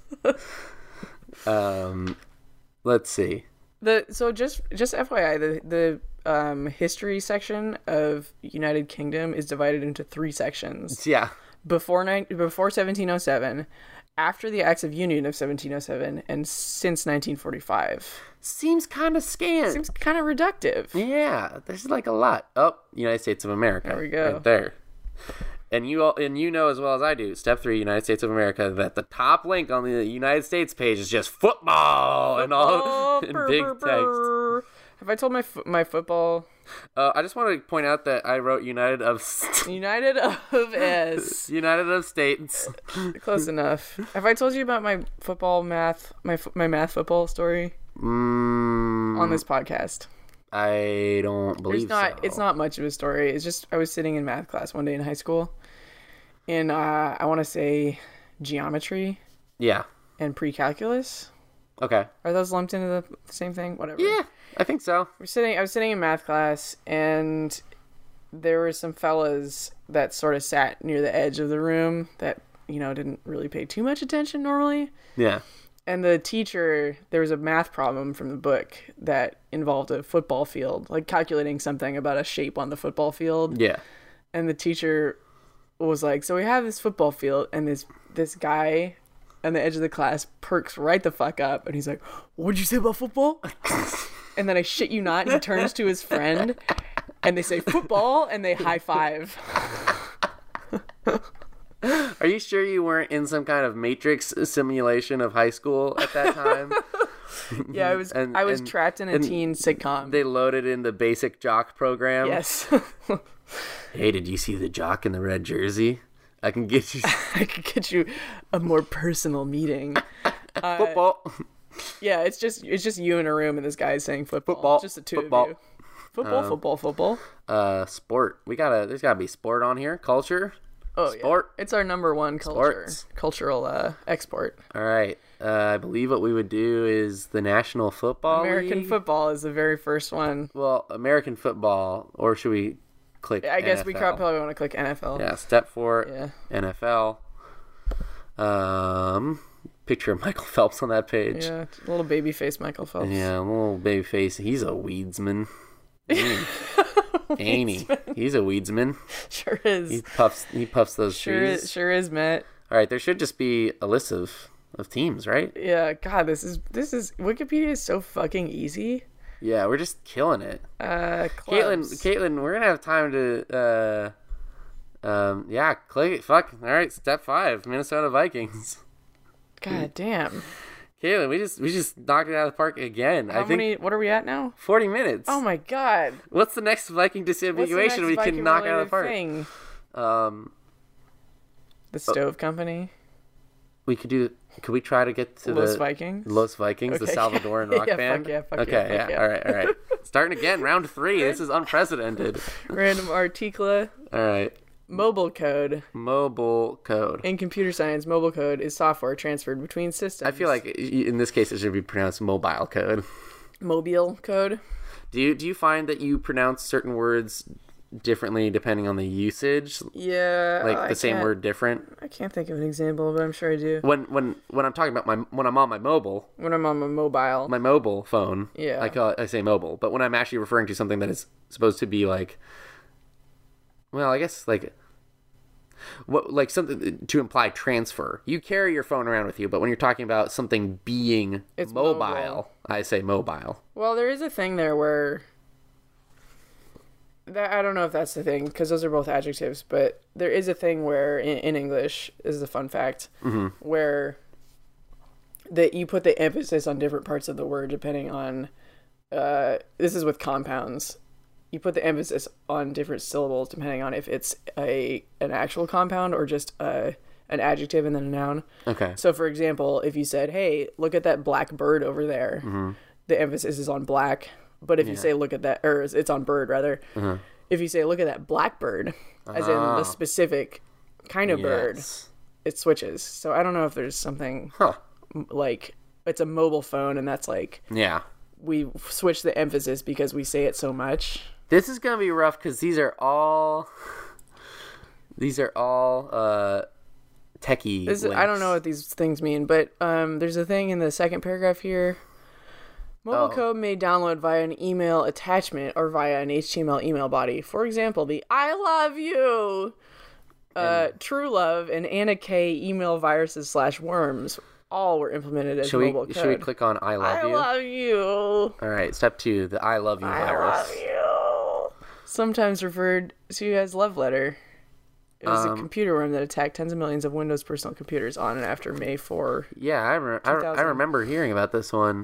um. Let's see. The so just just F Y I, the the um history section of United Kingdom is divided into three sections. Yeah. Before nine before seventeen oh seven, after the Acts of Union of seventeen oh seven, and since nineteen forty-five. Seems kind of scant. Seems kind of reductive. Yeah, there's like a lot. Oh, United States of America. There we go. Right there. And you all, and you know as well as I do, step three, United States of America, that the top link on the United States page is just football, and all Oh, in brr, big brr, text. brr. Have I told my fo- my football Uh, I just want to point out that I wrote United of St- United of S? United of States. Close enough. Have I told you about my football math my fo- my math football story Mm, on this podcast? I don't believe It's not. so. It's not much of a story. It's just I was sitting in math class one day in high school, and uh, I want to say geometry Yeah. and pre-calculus. Okay. Are those lumped into the same thing? Whatever. Yeah, I think so. We're sitting. I was sitting in math class, and there were some fellas that sort of sat near the edge of the room that you know didn't really pay too much attention normally. Yeah. And the teacher, there was a math problem from the book that involved a football field, like calculating something about a shape on the football field. Yeah. And the teacher was like, so we have this football field, and this this guy on the edge of the class perks right the fuck up, and he's like, what'd you say about football? And then I shit you not, he turns to his friend, and they say football, and they high five. Are you sure you weren't in some kind of Matrix simulation of high school at that time? Yeah, I was And- I was and- trapped in a and teen sitcom. They loaded in the basic jock program. Yes. Hey, did you see the jock in the red jersey? I can get you I could get you a more personal meeting. Uh, football. Yeah, it's just it's just you in a room and this guy is saying football. Football, Just the two football. of you. Football, football, football. Uh, sport. We gotta. There's gotta be sport on here. Culture. Oh, Sport. yeah. It's our number one culture. Sports. Cultural uh, export. All right. Uh, I believe what we would do is the National Football American League. football is the very first one. Well, American football, or should we click? I guess N F L? we probably want to click N F L. Yeah. Step four. Yeah. N F L. Um, picture of Michael Phelps on that page. Yeah, little baby face Michael Phelps. Yeah, little baby face. He's a weedsman. Mm. Ain't he? He's a weedsman. Sure is. He puffs. He puffs those Sure trees. is, sure is, Matt. All right, there should just be a list of, of teams, right? Yeah, God, this is this is Wikipedia is so fucking easy. Yeah, we're just killing it. Uh, Caitlin, clubs. Caitlin, we're gonna have time to. Uh, um, yeah, click it. Fuck. All right, step five, Minnesota Vikings. God damn. Caitlin, we just we just knocked it out of the park again. How I think many? What are we at now? forty minutes. Oh my God. What's the next Viking What's the disambiguation next we can Viking knock out of the park? related thing? Um, The Stove Company. we could do. Could we try to get to Los the Vikings. Los Vikings, the Okay. Salvadoran rock Yeah, fuck band? yeah, fuck okay, yeah, fuck yeah, yeah. all right, all right. Starting again, round three. This is unprecedented. Random Articula. All right. Mobile code. Mobile code. In computer science, mobile code is software transferred between systems. I feel like in this case it should be pronounced mobile code. Mobile code. Do you do you find that you pronounce certain words differently depending on the usage? Yeah. Like the I same can't- word different? I can't think of an example, but I'm sure I do. When when when I'm talking about my when I'm on my mobile, When I'm on my mobile. my mobile phone, Yeah. I call it, I say mobile, but when I'm actually referring to something that is supposed to be like, well, I guess like what like something to imply transfer. You carry your phone around with you, but when you're talking about something being It's mobile, mobile. I say mobile. Well, there is a thing there where that I don't know if that's the thing because those are both adjectives, but there is a thing where in, in English this is a fun fact Mm-hmm. where that you put the emphasis on different parts of the word depending on uh, this is with compounds. You put the emphasis on different syllables depending on if it's a an actual compound or just a, an adjective and then a noun. Okay. So, for example, if you said, "Hey, look at that black bird over there," Mm-hmm. the emphasis is on black. But if you say, "Look at that," or it's on bird rather. Uh-huh. If you say, "Look at that blackbird," as in Ah. the specific kind of bird, Yes. it switches. So I don't know if there's something Huh. m- like it's a mobile phone, and that's like Yeah. we switch the emphasis because we say it so much. This is gonna be rough because these are all these are all uh techie. This is, I don't know what these things mean, but um, there's a thing in the second paragraph here. Mobile Oh. code may download via an email attachment or via an H T M L email body. For example, the "I love you," uh, True Love, and Anna K email viruses slash worms all were implemented as Should we mobile code. should we click on I love I you? love you. All right, step two, the I love you I virus. love you. Sometimes referred to as love letter. It was Um, a computer worm that attacked tens of millions of Windows personal computers on and after May fourth. Yeah, I, re- I, I two thousand. remember hearing about this one.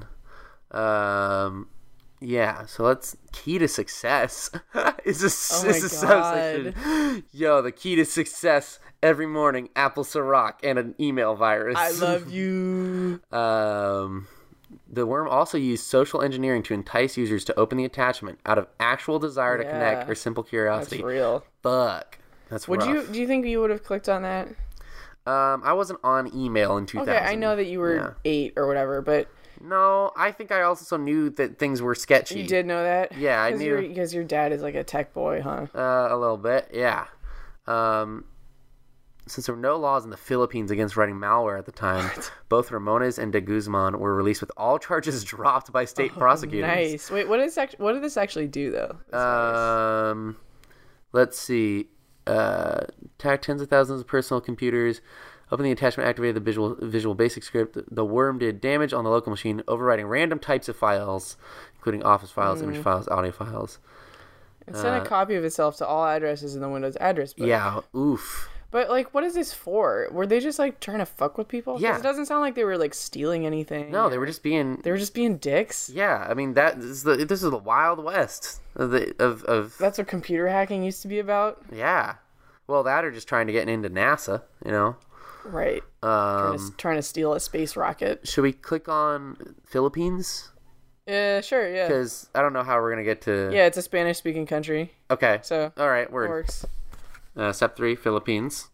Um, yeah. So let's key to success. is this Oh my is a subsection? Yo, the key to success every morning: apple Ciroc and an email virus. I love you. Um, the worm also used social engineering to entice users to open the attachment out of actual desire to Yeah. connect or simple That's curiosity. real. Fuck. That's Would rough. you? Do you think you would have clicked on that? Um, I wasn't on email in two thousand. Okay, I know that you were Yeah. eight or whatever, but No, I think I also knew that things were sketchy. you did know that. Yeah, I Cause knew. your- because your dad is like a tech boy, huh? Uh, a little bit, yeah. Um, since there were no laws in the Philippines against writing malware at the time, both Ramones and De Guzman were released with all charges dropped by state prosecutors. Oh, Nice. Wait, what is act- What did this actually do though? This virus? Um, let's see. Uh, attacked tens of thousands of personal computers. Open the attachment, activated the Visual Visual Basic script. The worm did damage on the local machine, overwriting random types of files, including Office files, Mm. image files, audio files. It sent a copy of itself to all addresses in the Windows address book. Yeah, oof. But like, what is this for? Were they just like trying to fuck with people? 'Cause Yeah. It doesn't sound like they were like stealing anything. No, they were just being. They were just being dicks. Yeah, I mean that is the this is the Wild West of the of, of That's what computer hacking used to be about. yeah. Well, that or just trying to get into NASA, you know. Right. trying, Um, to, trying to steal a space rocket. should we click on Philippines? Yeah, sure, yeah. Because I don't know how we're gonna get to. Yeah, it's a Spanish speaking country. Okay. So All right. it Word. works. Uh, step three, Philippines.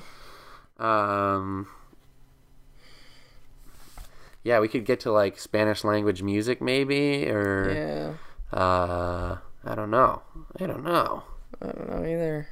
um. Yeah, we could get to like Spanish language music, maybe, or Yeah. uh, I don't know. I don't know. I don't know either.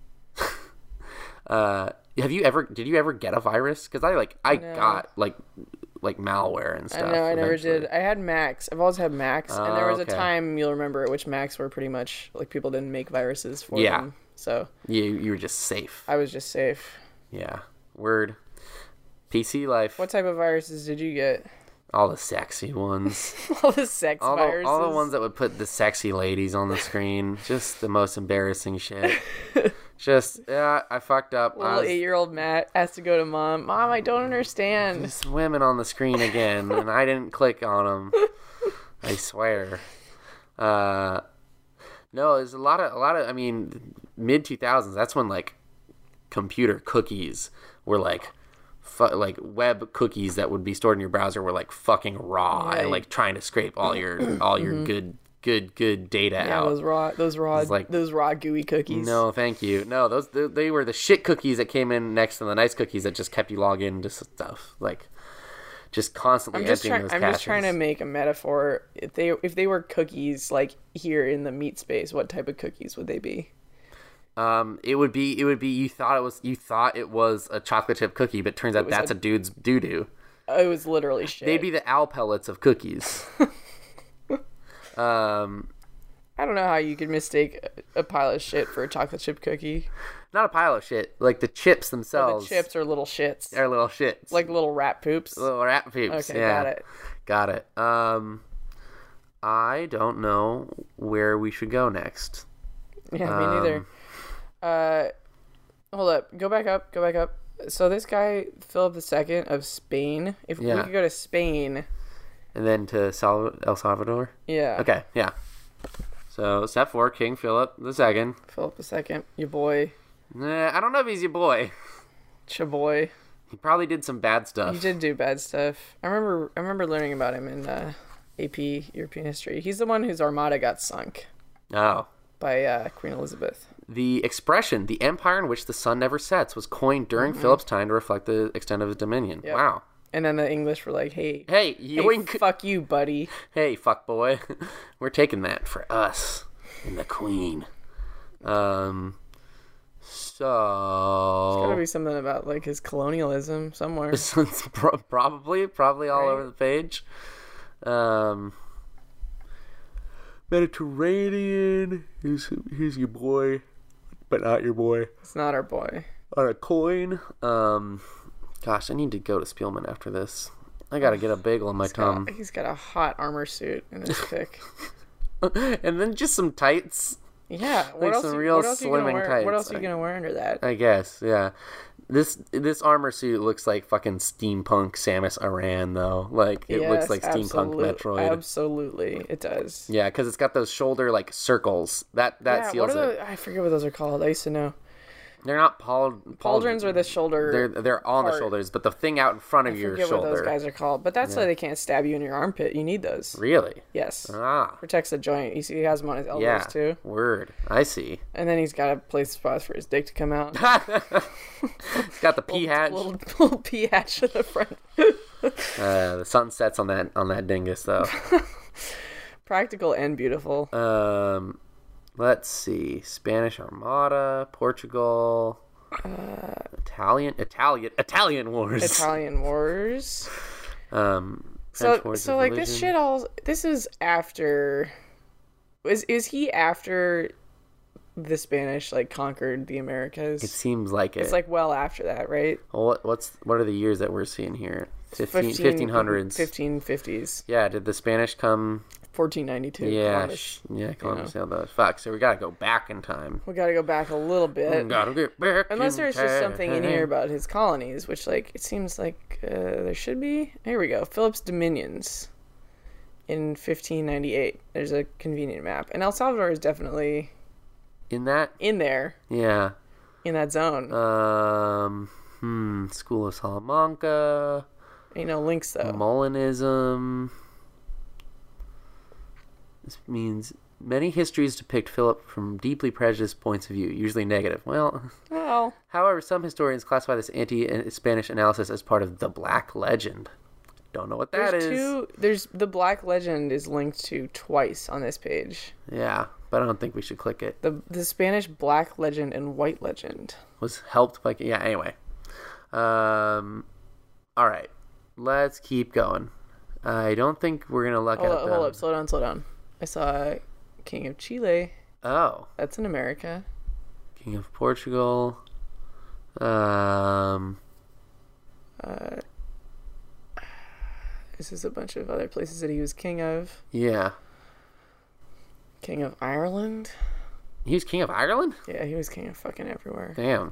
Uh, have you ever? Did you ever get a virus? Because I like I No. got like like malware and I stuff. know, I never eventually. did. I had Macs. I've always had Macs. and Oh, there was okay. a time, you'll remember, at which Macs were pretty much, like, people didn't make viruses for Yeah. them. So You you were just safe. I was just safe. Yeah. Word. P C life. What type of viruses did you get? All the sexy ones. All the sex All the, viruses. all the ones that would put the sexy ladies on the screen. Just the most embarrassing shit. Just, yeah, I fucked up. I Little was eight-year-old Matt has to go to mom. Mom, I don't understand. just women on the screen again, and I didn't click on them. I swear. Uh, no, there's a lot of, a lot of, I mean, mid two thousands, that's when, like, computer cookies were, like, fu- like, web cookies that would be stored in your browser were, like, fucking raw Right. and, like, trying to scrape all your, all your good good good data Yeah, out. those raw, those raw, like- those raw gooey cookies. No, thank you. No, those they, they were the shit cookies that came in next to the nice cookies that just kept you logged into stuff. Like, just constantly I'm just emptying trying. those I'm caches. just trying to make a metaphor. If they if they were cookies like here in the meat space, what type of cookies would they be? Um, it would be it would be you thought it was you thought it was a chocolate chip cookie, but turns out was that's a- a dude's doo doo. Oh, it was literally shit. They'd be the owl pellets of cookies. um, I don't know how you could mistake a a pile of shit for a chocolate chip cookie. not a pile of shit. Like the chips The themselves. chips are little shits, are little shits. like little rat poops. little rat poops. Okay, yeah. got it. Got it. Um, I don't know where we should go next. Yeah, me neither. Uh, hold up. Go back up. Go back up. So this guy, Philip the Second of Spain. If Yeah. we could go to Spain, And then to Sal- El Salvador. yeah. Okay, yeah. So step four, King Philip the Second. Philip the Second, your boy, Nah, I don't know if he's your boy. chaboy. He probably did some bad stuff. He did do bad stuff. I remember. I remember learning about him in uh, A P European History. He's the one whose armada got sunk Oh. by uh, Queen Elizabeth. The expression, the empire in which the sun never sets, was coined during Mm-hmm. Philip's time to reflect the extent of his dominion. Yep. Wow. And then the English were like, "Hey, Hey, hey, yoink. fuck you, buddy." Hey, fuck boy. We're taking that for us and the queen. Um, so... Gotta be something about like his colonialism somewhere. It's pro- probably, probably all Right. over the page. Um, Mediterranean. Here's, here's your boy, but not your boy. It's not our boy. On a coin. Um, gosh, I need to go to Spielman after this. I gotta get a bagel in my He's got, tum. he's got a hot armor suit in this pic. And then just some tights, Yeah, what Like else? some you- real what else you gonna slimming wear? tights, What else are you like- gonna wear under that? I guess. Yeah. This this armor suit looks like fucking steampunk Samus Aran, though. Like, it looks Yes, like steampunk absolute- Metroid. Absolutely, it does. Yeah, because it's got those shoulder like circles. That that yeah, seals what are it. the, I forget what those are called. I used to know. They're not paul- Pauldrons are the shoulder. They're they're on the part. shoulders, but the thing out in front of I your forget shoulder. what those guys are called, but that's so they can't stab you in your armpit. You need those. Really? Yes, Ah. protects the joint. You see, he has them on his elbows Yeah. too, Word. I see. and then he's got a place spot for his dick to come out. It's got the pea hatch. little, little pea hatch in the front. Uh, the sun sets on that on that dingus though. Practical and beautiful. Um, let's see. Spanish Armada, Portugal, Italian, Italian, Italian wars. Italian wars. Um, So, French wars so of like this religion. shit all. This is after. Is is he after the Spanish like conquered the Americas? It seems like it. It's like well after that, right? Well, what, what's what are the years that we're seeing here? Fifteen, fifteen hundreds. fifteen fifties. Yeah. Did the Spanish come? fourteen ninety-two. Yeah. Columbus. sh- Yeah. Columbus sailed those. Fuck. So we gotta go back in time. We gotta go back a little bit. Gotta get back. Unless in there's just something in time. here about his colonies, which like it seems like uh, there should be. Here we go. Philip's dominions in fifteen ninety-eight. There's a convenient map, and El Salvador is definitely In that. in there Yeah. in that zone. Um. Hmm. School of Salamanca. Ain't no links though. Molinism. This means many histories depict Philip from deeply prejudiced points of view, usually negative. Well, Well, however, some historians classify this anti-Spanish analysis as part of the Black Legend. Don't know what that there's is. two. There's the Black Legend is linked to twice on this page. Yeah, but I don't think we should click it. The the Spanish Black Legend and White Legend. Was helped by yeah. Anyway, um, all right, let's keep going. I don't think we're gonna look Hold at up, them. hold up, slow down, slow down. I saw King of Chile. Oh, That's in America. King of Portugal. Um, This is a bunch of other places that he was king of. yeah, King of Ireland. he was King of Ireland. Yeah, he was king of fucking everywhere. Damn.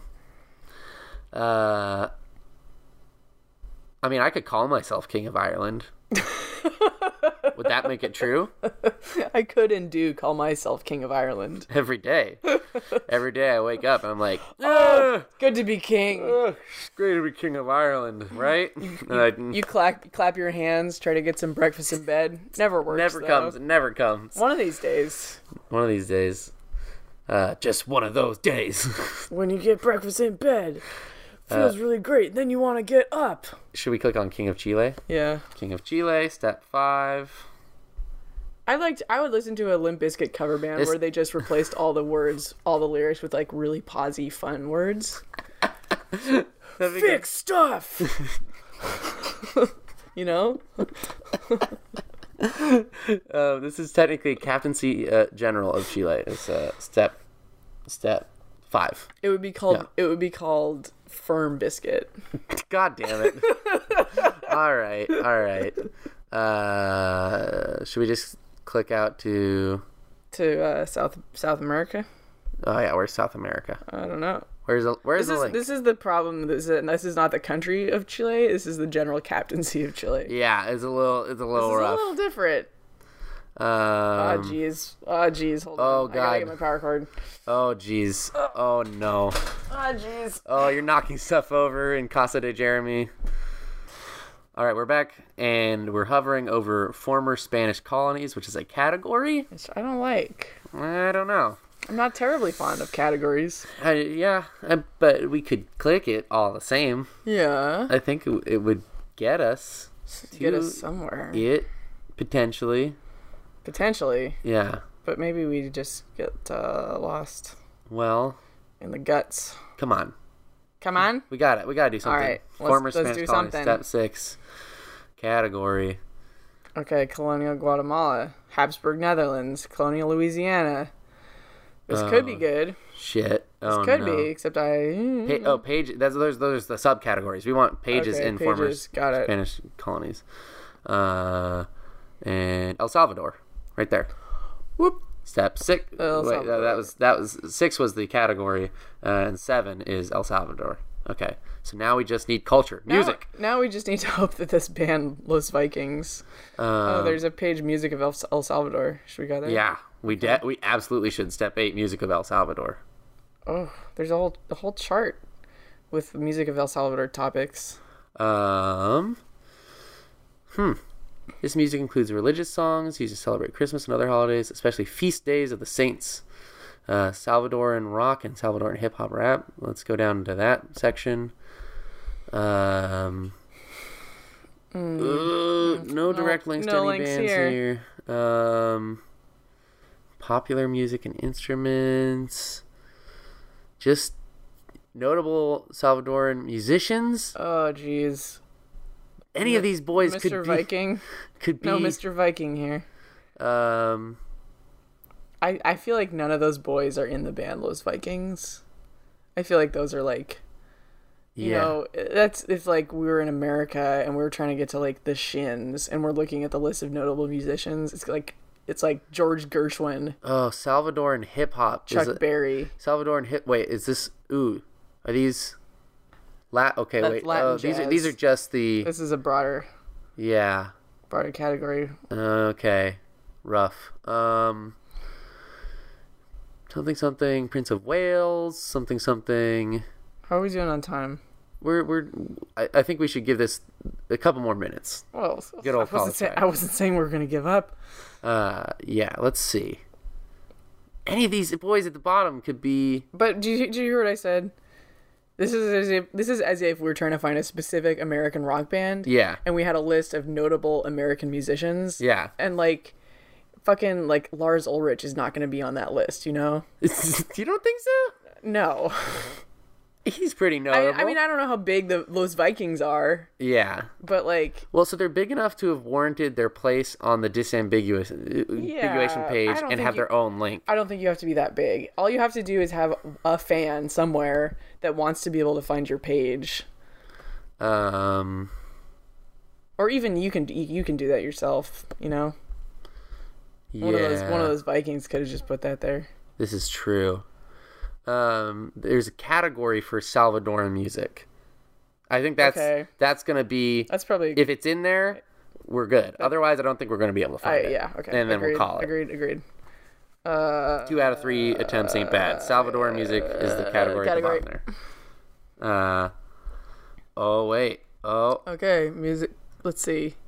Uh, I mean, I could call myself King of Ireland. Would that make it true? I could and do call myself King of Ireland. Every day. Every day I wake up and I'm like, oh, good to be king. oh, it's great to be King of Ireland, right? You, you clap, clap your hands, try to get some breakfast in bed. Never works. Never though. comes. It never comes. One of these days. One of these days. Uh, just one of those days. When you get breakfast in bed, feels uh, really great. Then you want to get up. Should we click on King of Chile? Yeah. King of Chile, step five. I liked. I would listen to a Limp Bizkit cover band this... where they just replaced all the words, all the lyrics with like really posy, fun words. Fix stuff. You know. uh, this is technically Captaincy uh, General of Chile. It's uh, step step five. It would be called. Yeah. It would be called Firm Biscuit. God damn it! all right, all right. Uh, should we just click out to to uh, South South America? Oh yeah, where's South America? I don't know. Where's the Where's this the is, link? This is the problem. This is, this is not the country of Chile. This is the general captaincy of Chile. Yeah, it's a little it's a little this rough. It's a little different. Um, oh jeez. Oh jeez. Hold oh, on. God. I gotta get my power cord. Oh jeez. Oh no. Oh jeez. Oh, you're knocking stuff over in Casa de Jeremy. All right, we're back, and we're hovering over former Spanish colonies, which is a category. Which I don't like. I don't know. I'm not terribly fond of categories. I, yeah, I, but we could click it all the same. Yeah. I think it, it would get us to get us somewhere. It potentially. Potentially. Yeah. But maybe we just get uh, lost. Well. In the guts. Come on. Come on. We got it. We gotta do something. All right. Former let's, let's Spanish do colonies. something. Step six. Category. Okay, colonial Guatemala, Habsburg Netherlands, colonial Louisiana. This uh, could be good. Shit. This oh, could no. be, except I. Pa- oh, page. That's those. Those are the subcategories. We want pages okay, in pages. former Got it. Spanish colonies. Uh, and El Salvador, right there. Whoop. Step six. El Wait, that, that was that was six was the category, uh, and seven is El Salvador. Okay, so now we just need culture, music. Now, now we just need to hope that this band Los Vikings. Um, oh, there's a page music of El, El Salvador. Should we go there? Yeah, we de- we absolutely should. Step eight, music of El Salvador. Oh, there's a whole a whole chart with music of El Salvador topics. Um. Hmm. This music includes religious songs used to celebrate Christmas and other holidays, especially feast days of the saints. Uh, Salvadoran rock and Salvadoran hip hop rap. Let's go down to that section. Um, mm. uh, no direct no, links no to any links bands here. here. Um, popular music and instruments. Just notable Salvadoran musicians. Oh, jeez. Any M- of these boys Mister could Viking? be. Could be. No, Mister Viking here. Um. I, I feel like none of those boys are in the band Los Vikings. I feel like those are like, you yeah. know, that's if like we were in America and we were trying to get to like the Shins and we're looking at the list of notable musicians. It's like it's like George Gershwin. Oh, Salvadoran hip hop. Chuck is Berry. Salvadoran hip. Wait, is this? Ooh, are these? La. Okay, that's wait. Latin Oh, these jazz. are these are just the. This is a broader. Yeah. Broader category. Okay, rough. Um. Something something Prince of Wales, something something. How are we doing on time? We're we're. I, I think we should give this a couple more minutes. Well, good old I wasn't, say, time. I wasn't saying we were gonna give up. Uh, yeah. Let's see. Any of these boys at the bottom could be. But did you, did you hear what I said? This is as if this is as if we were trying to find a specific American rock band. Yeah. And we had a list of notable American musicians. Yeah. And like. Fucking, like, Lars Ulrich is not going to be on that list, you know? You don't think so? No. He's pretty notable. I, I mean, I don't know how big the Los Vikings are. Yeah. But, like... Well, so they're big enough to have warranted their place on the disambiguous yeah, ambiguation page and have you, their own link. I don't think you have to be that big. All you have to do is have a fan somewhere that wants to be able to find your page. Um... Or even you can you can do that yourself, you know? One yeah. of those one of those Vikings could have just put that there. This is true. Um, there's a category for Salvadoran music. I think that's okay. that's gonna be that's probably if it's in there, we're good. Otherwise, I don't think we're going to be able to find I, it. yeah, okay. And then agreed, we'll call it. Agreed, agreed. Uh, Two out of three attempts ain't bad. Salvadoran music is the category, category. at the bottom there. Uh, oh, wait. Oh. Okay, music. Let's see.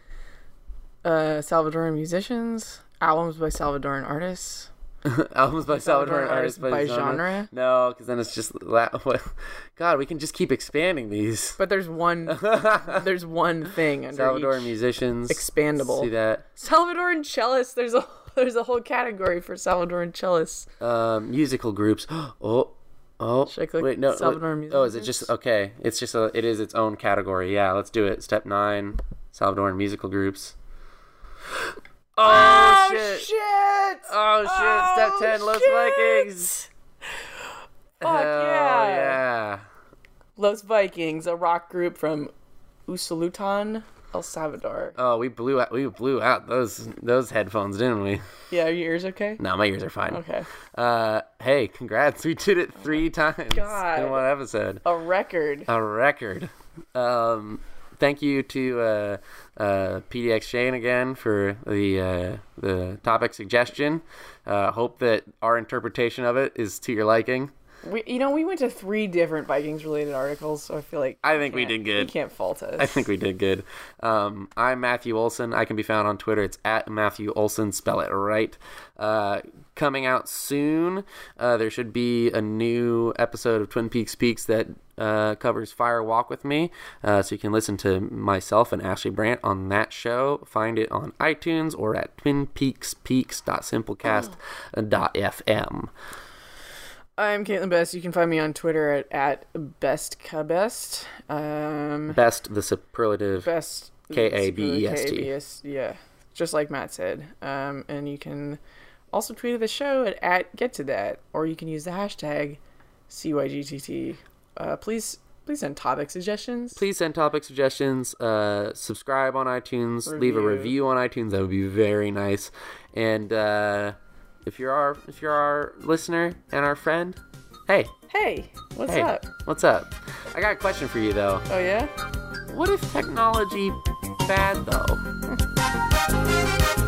Uh, Salvadoran musicians, albums by Salvadoran artists. Albums by Salvadoran, Salvadoran artists by, by genre? genre? No, because then it's just... La- God, we can just keep expanding these. But there's one there's one thing under Salvadoran each musicians. expandable. See that? Salvadoran cellists. There's a there's a whole category for Salvadoran cellists. Um, musical groups. Oh, oh. Should I click wait, no. Salvadoran wait, music oh, is it groups? just... Okay, it's just a... It is its own category. Yeah, let's do it. Step nine, Salvadoran musical groups. Oh, Oh, shit. shit! Oh, shit. Oh, Step ten, Los shit! Vikings. Fuck Hell yeah. yeah. Los Vikings, a rock group from Usulután, El Salvador. Oh, we blew out we blew out those those headphones, didn't we? Yeah, are your ears okay? No, my ears are fine. Okay. Uh, hey, congrats. We did it three times God. in one episode. A record. A record. Um, thank you to uh, uh, P D X Shane again for the uh, the topic suggestion. Uh, hope that our interpretation of it is to your liking. We, you know, we went to three different Vikings-related articles, so I feel like I think we we did good. You can't fault us. I think we did good. Um, I'm Matthew Olson. I can be found on Twitter. It's at Matthew Olson. Spell it right. Uh, coming out soon, uh, there should be a new episode of Twin Peaks Peaks that uh, covers Fire Walk with Me. Uh, so you can listen to myself and Ashley Brandt on that show. Find it on iTunes or at twin peaks peaks dot simplecast dot f m. I'm Caitlin Best. You can find me on Twitter at, at bestkabest. Um, Best, the superlative. best K A B E S T. K A B S, yeah, just like Matt said. Um, and you can also tweet at the show at, at get to that, or you can use the hashtag C Y G T T. Uh, please, please send topic suggestions. Please send topic suggestions. Uh, subscribe on iTunes. Leave a Review. review on iTunes. That would be very nice. And uh, if you're our if you're our listener and our friend, hey, Hey, what's hey, up? what's up? I got a question for you though. Oh yeah. What if technology bad though?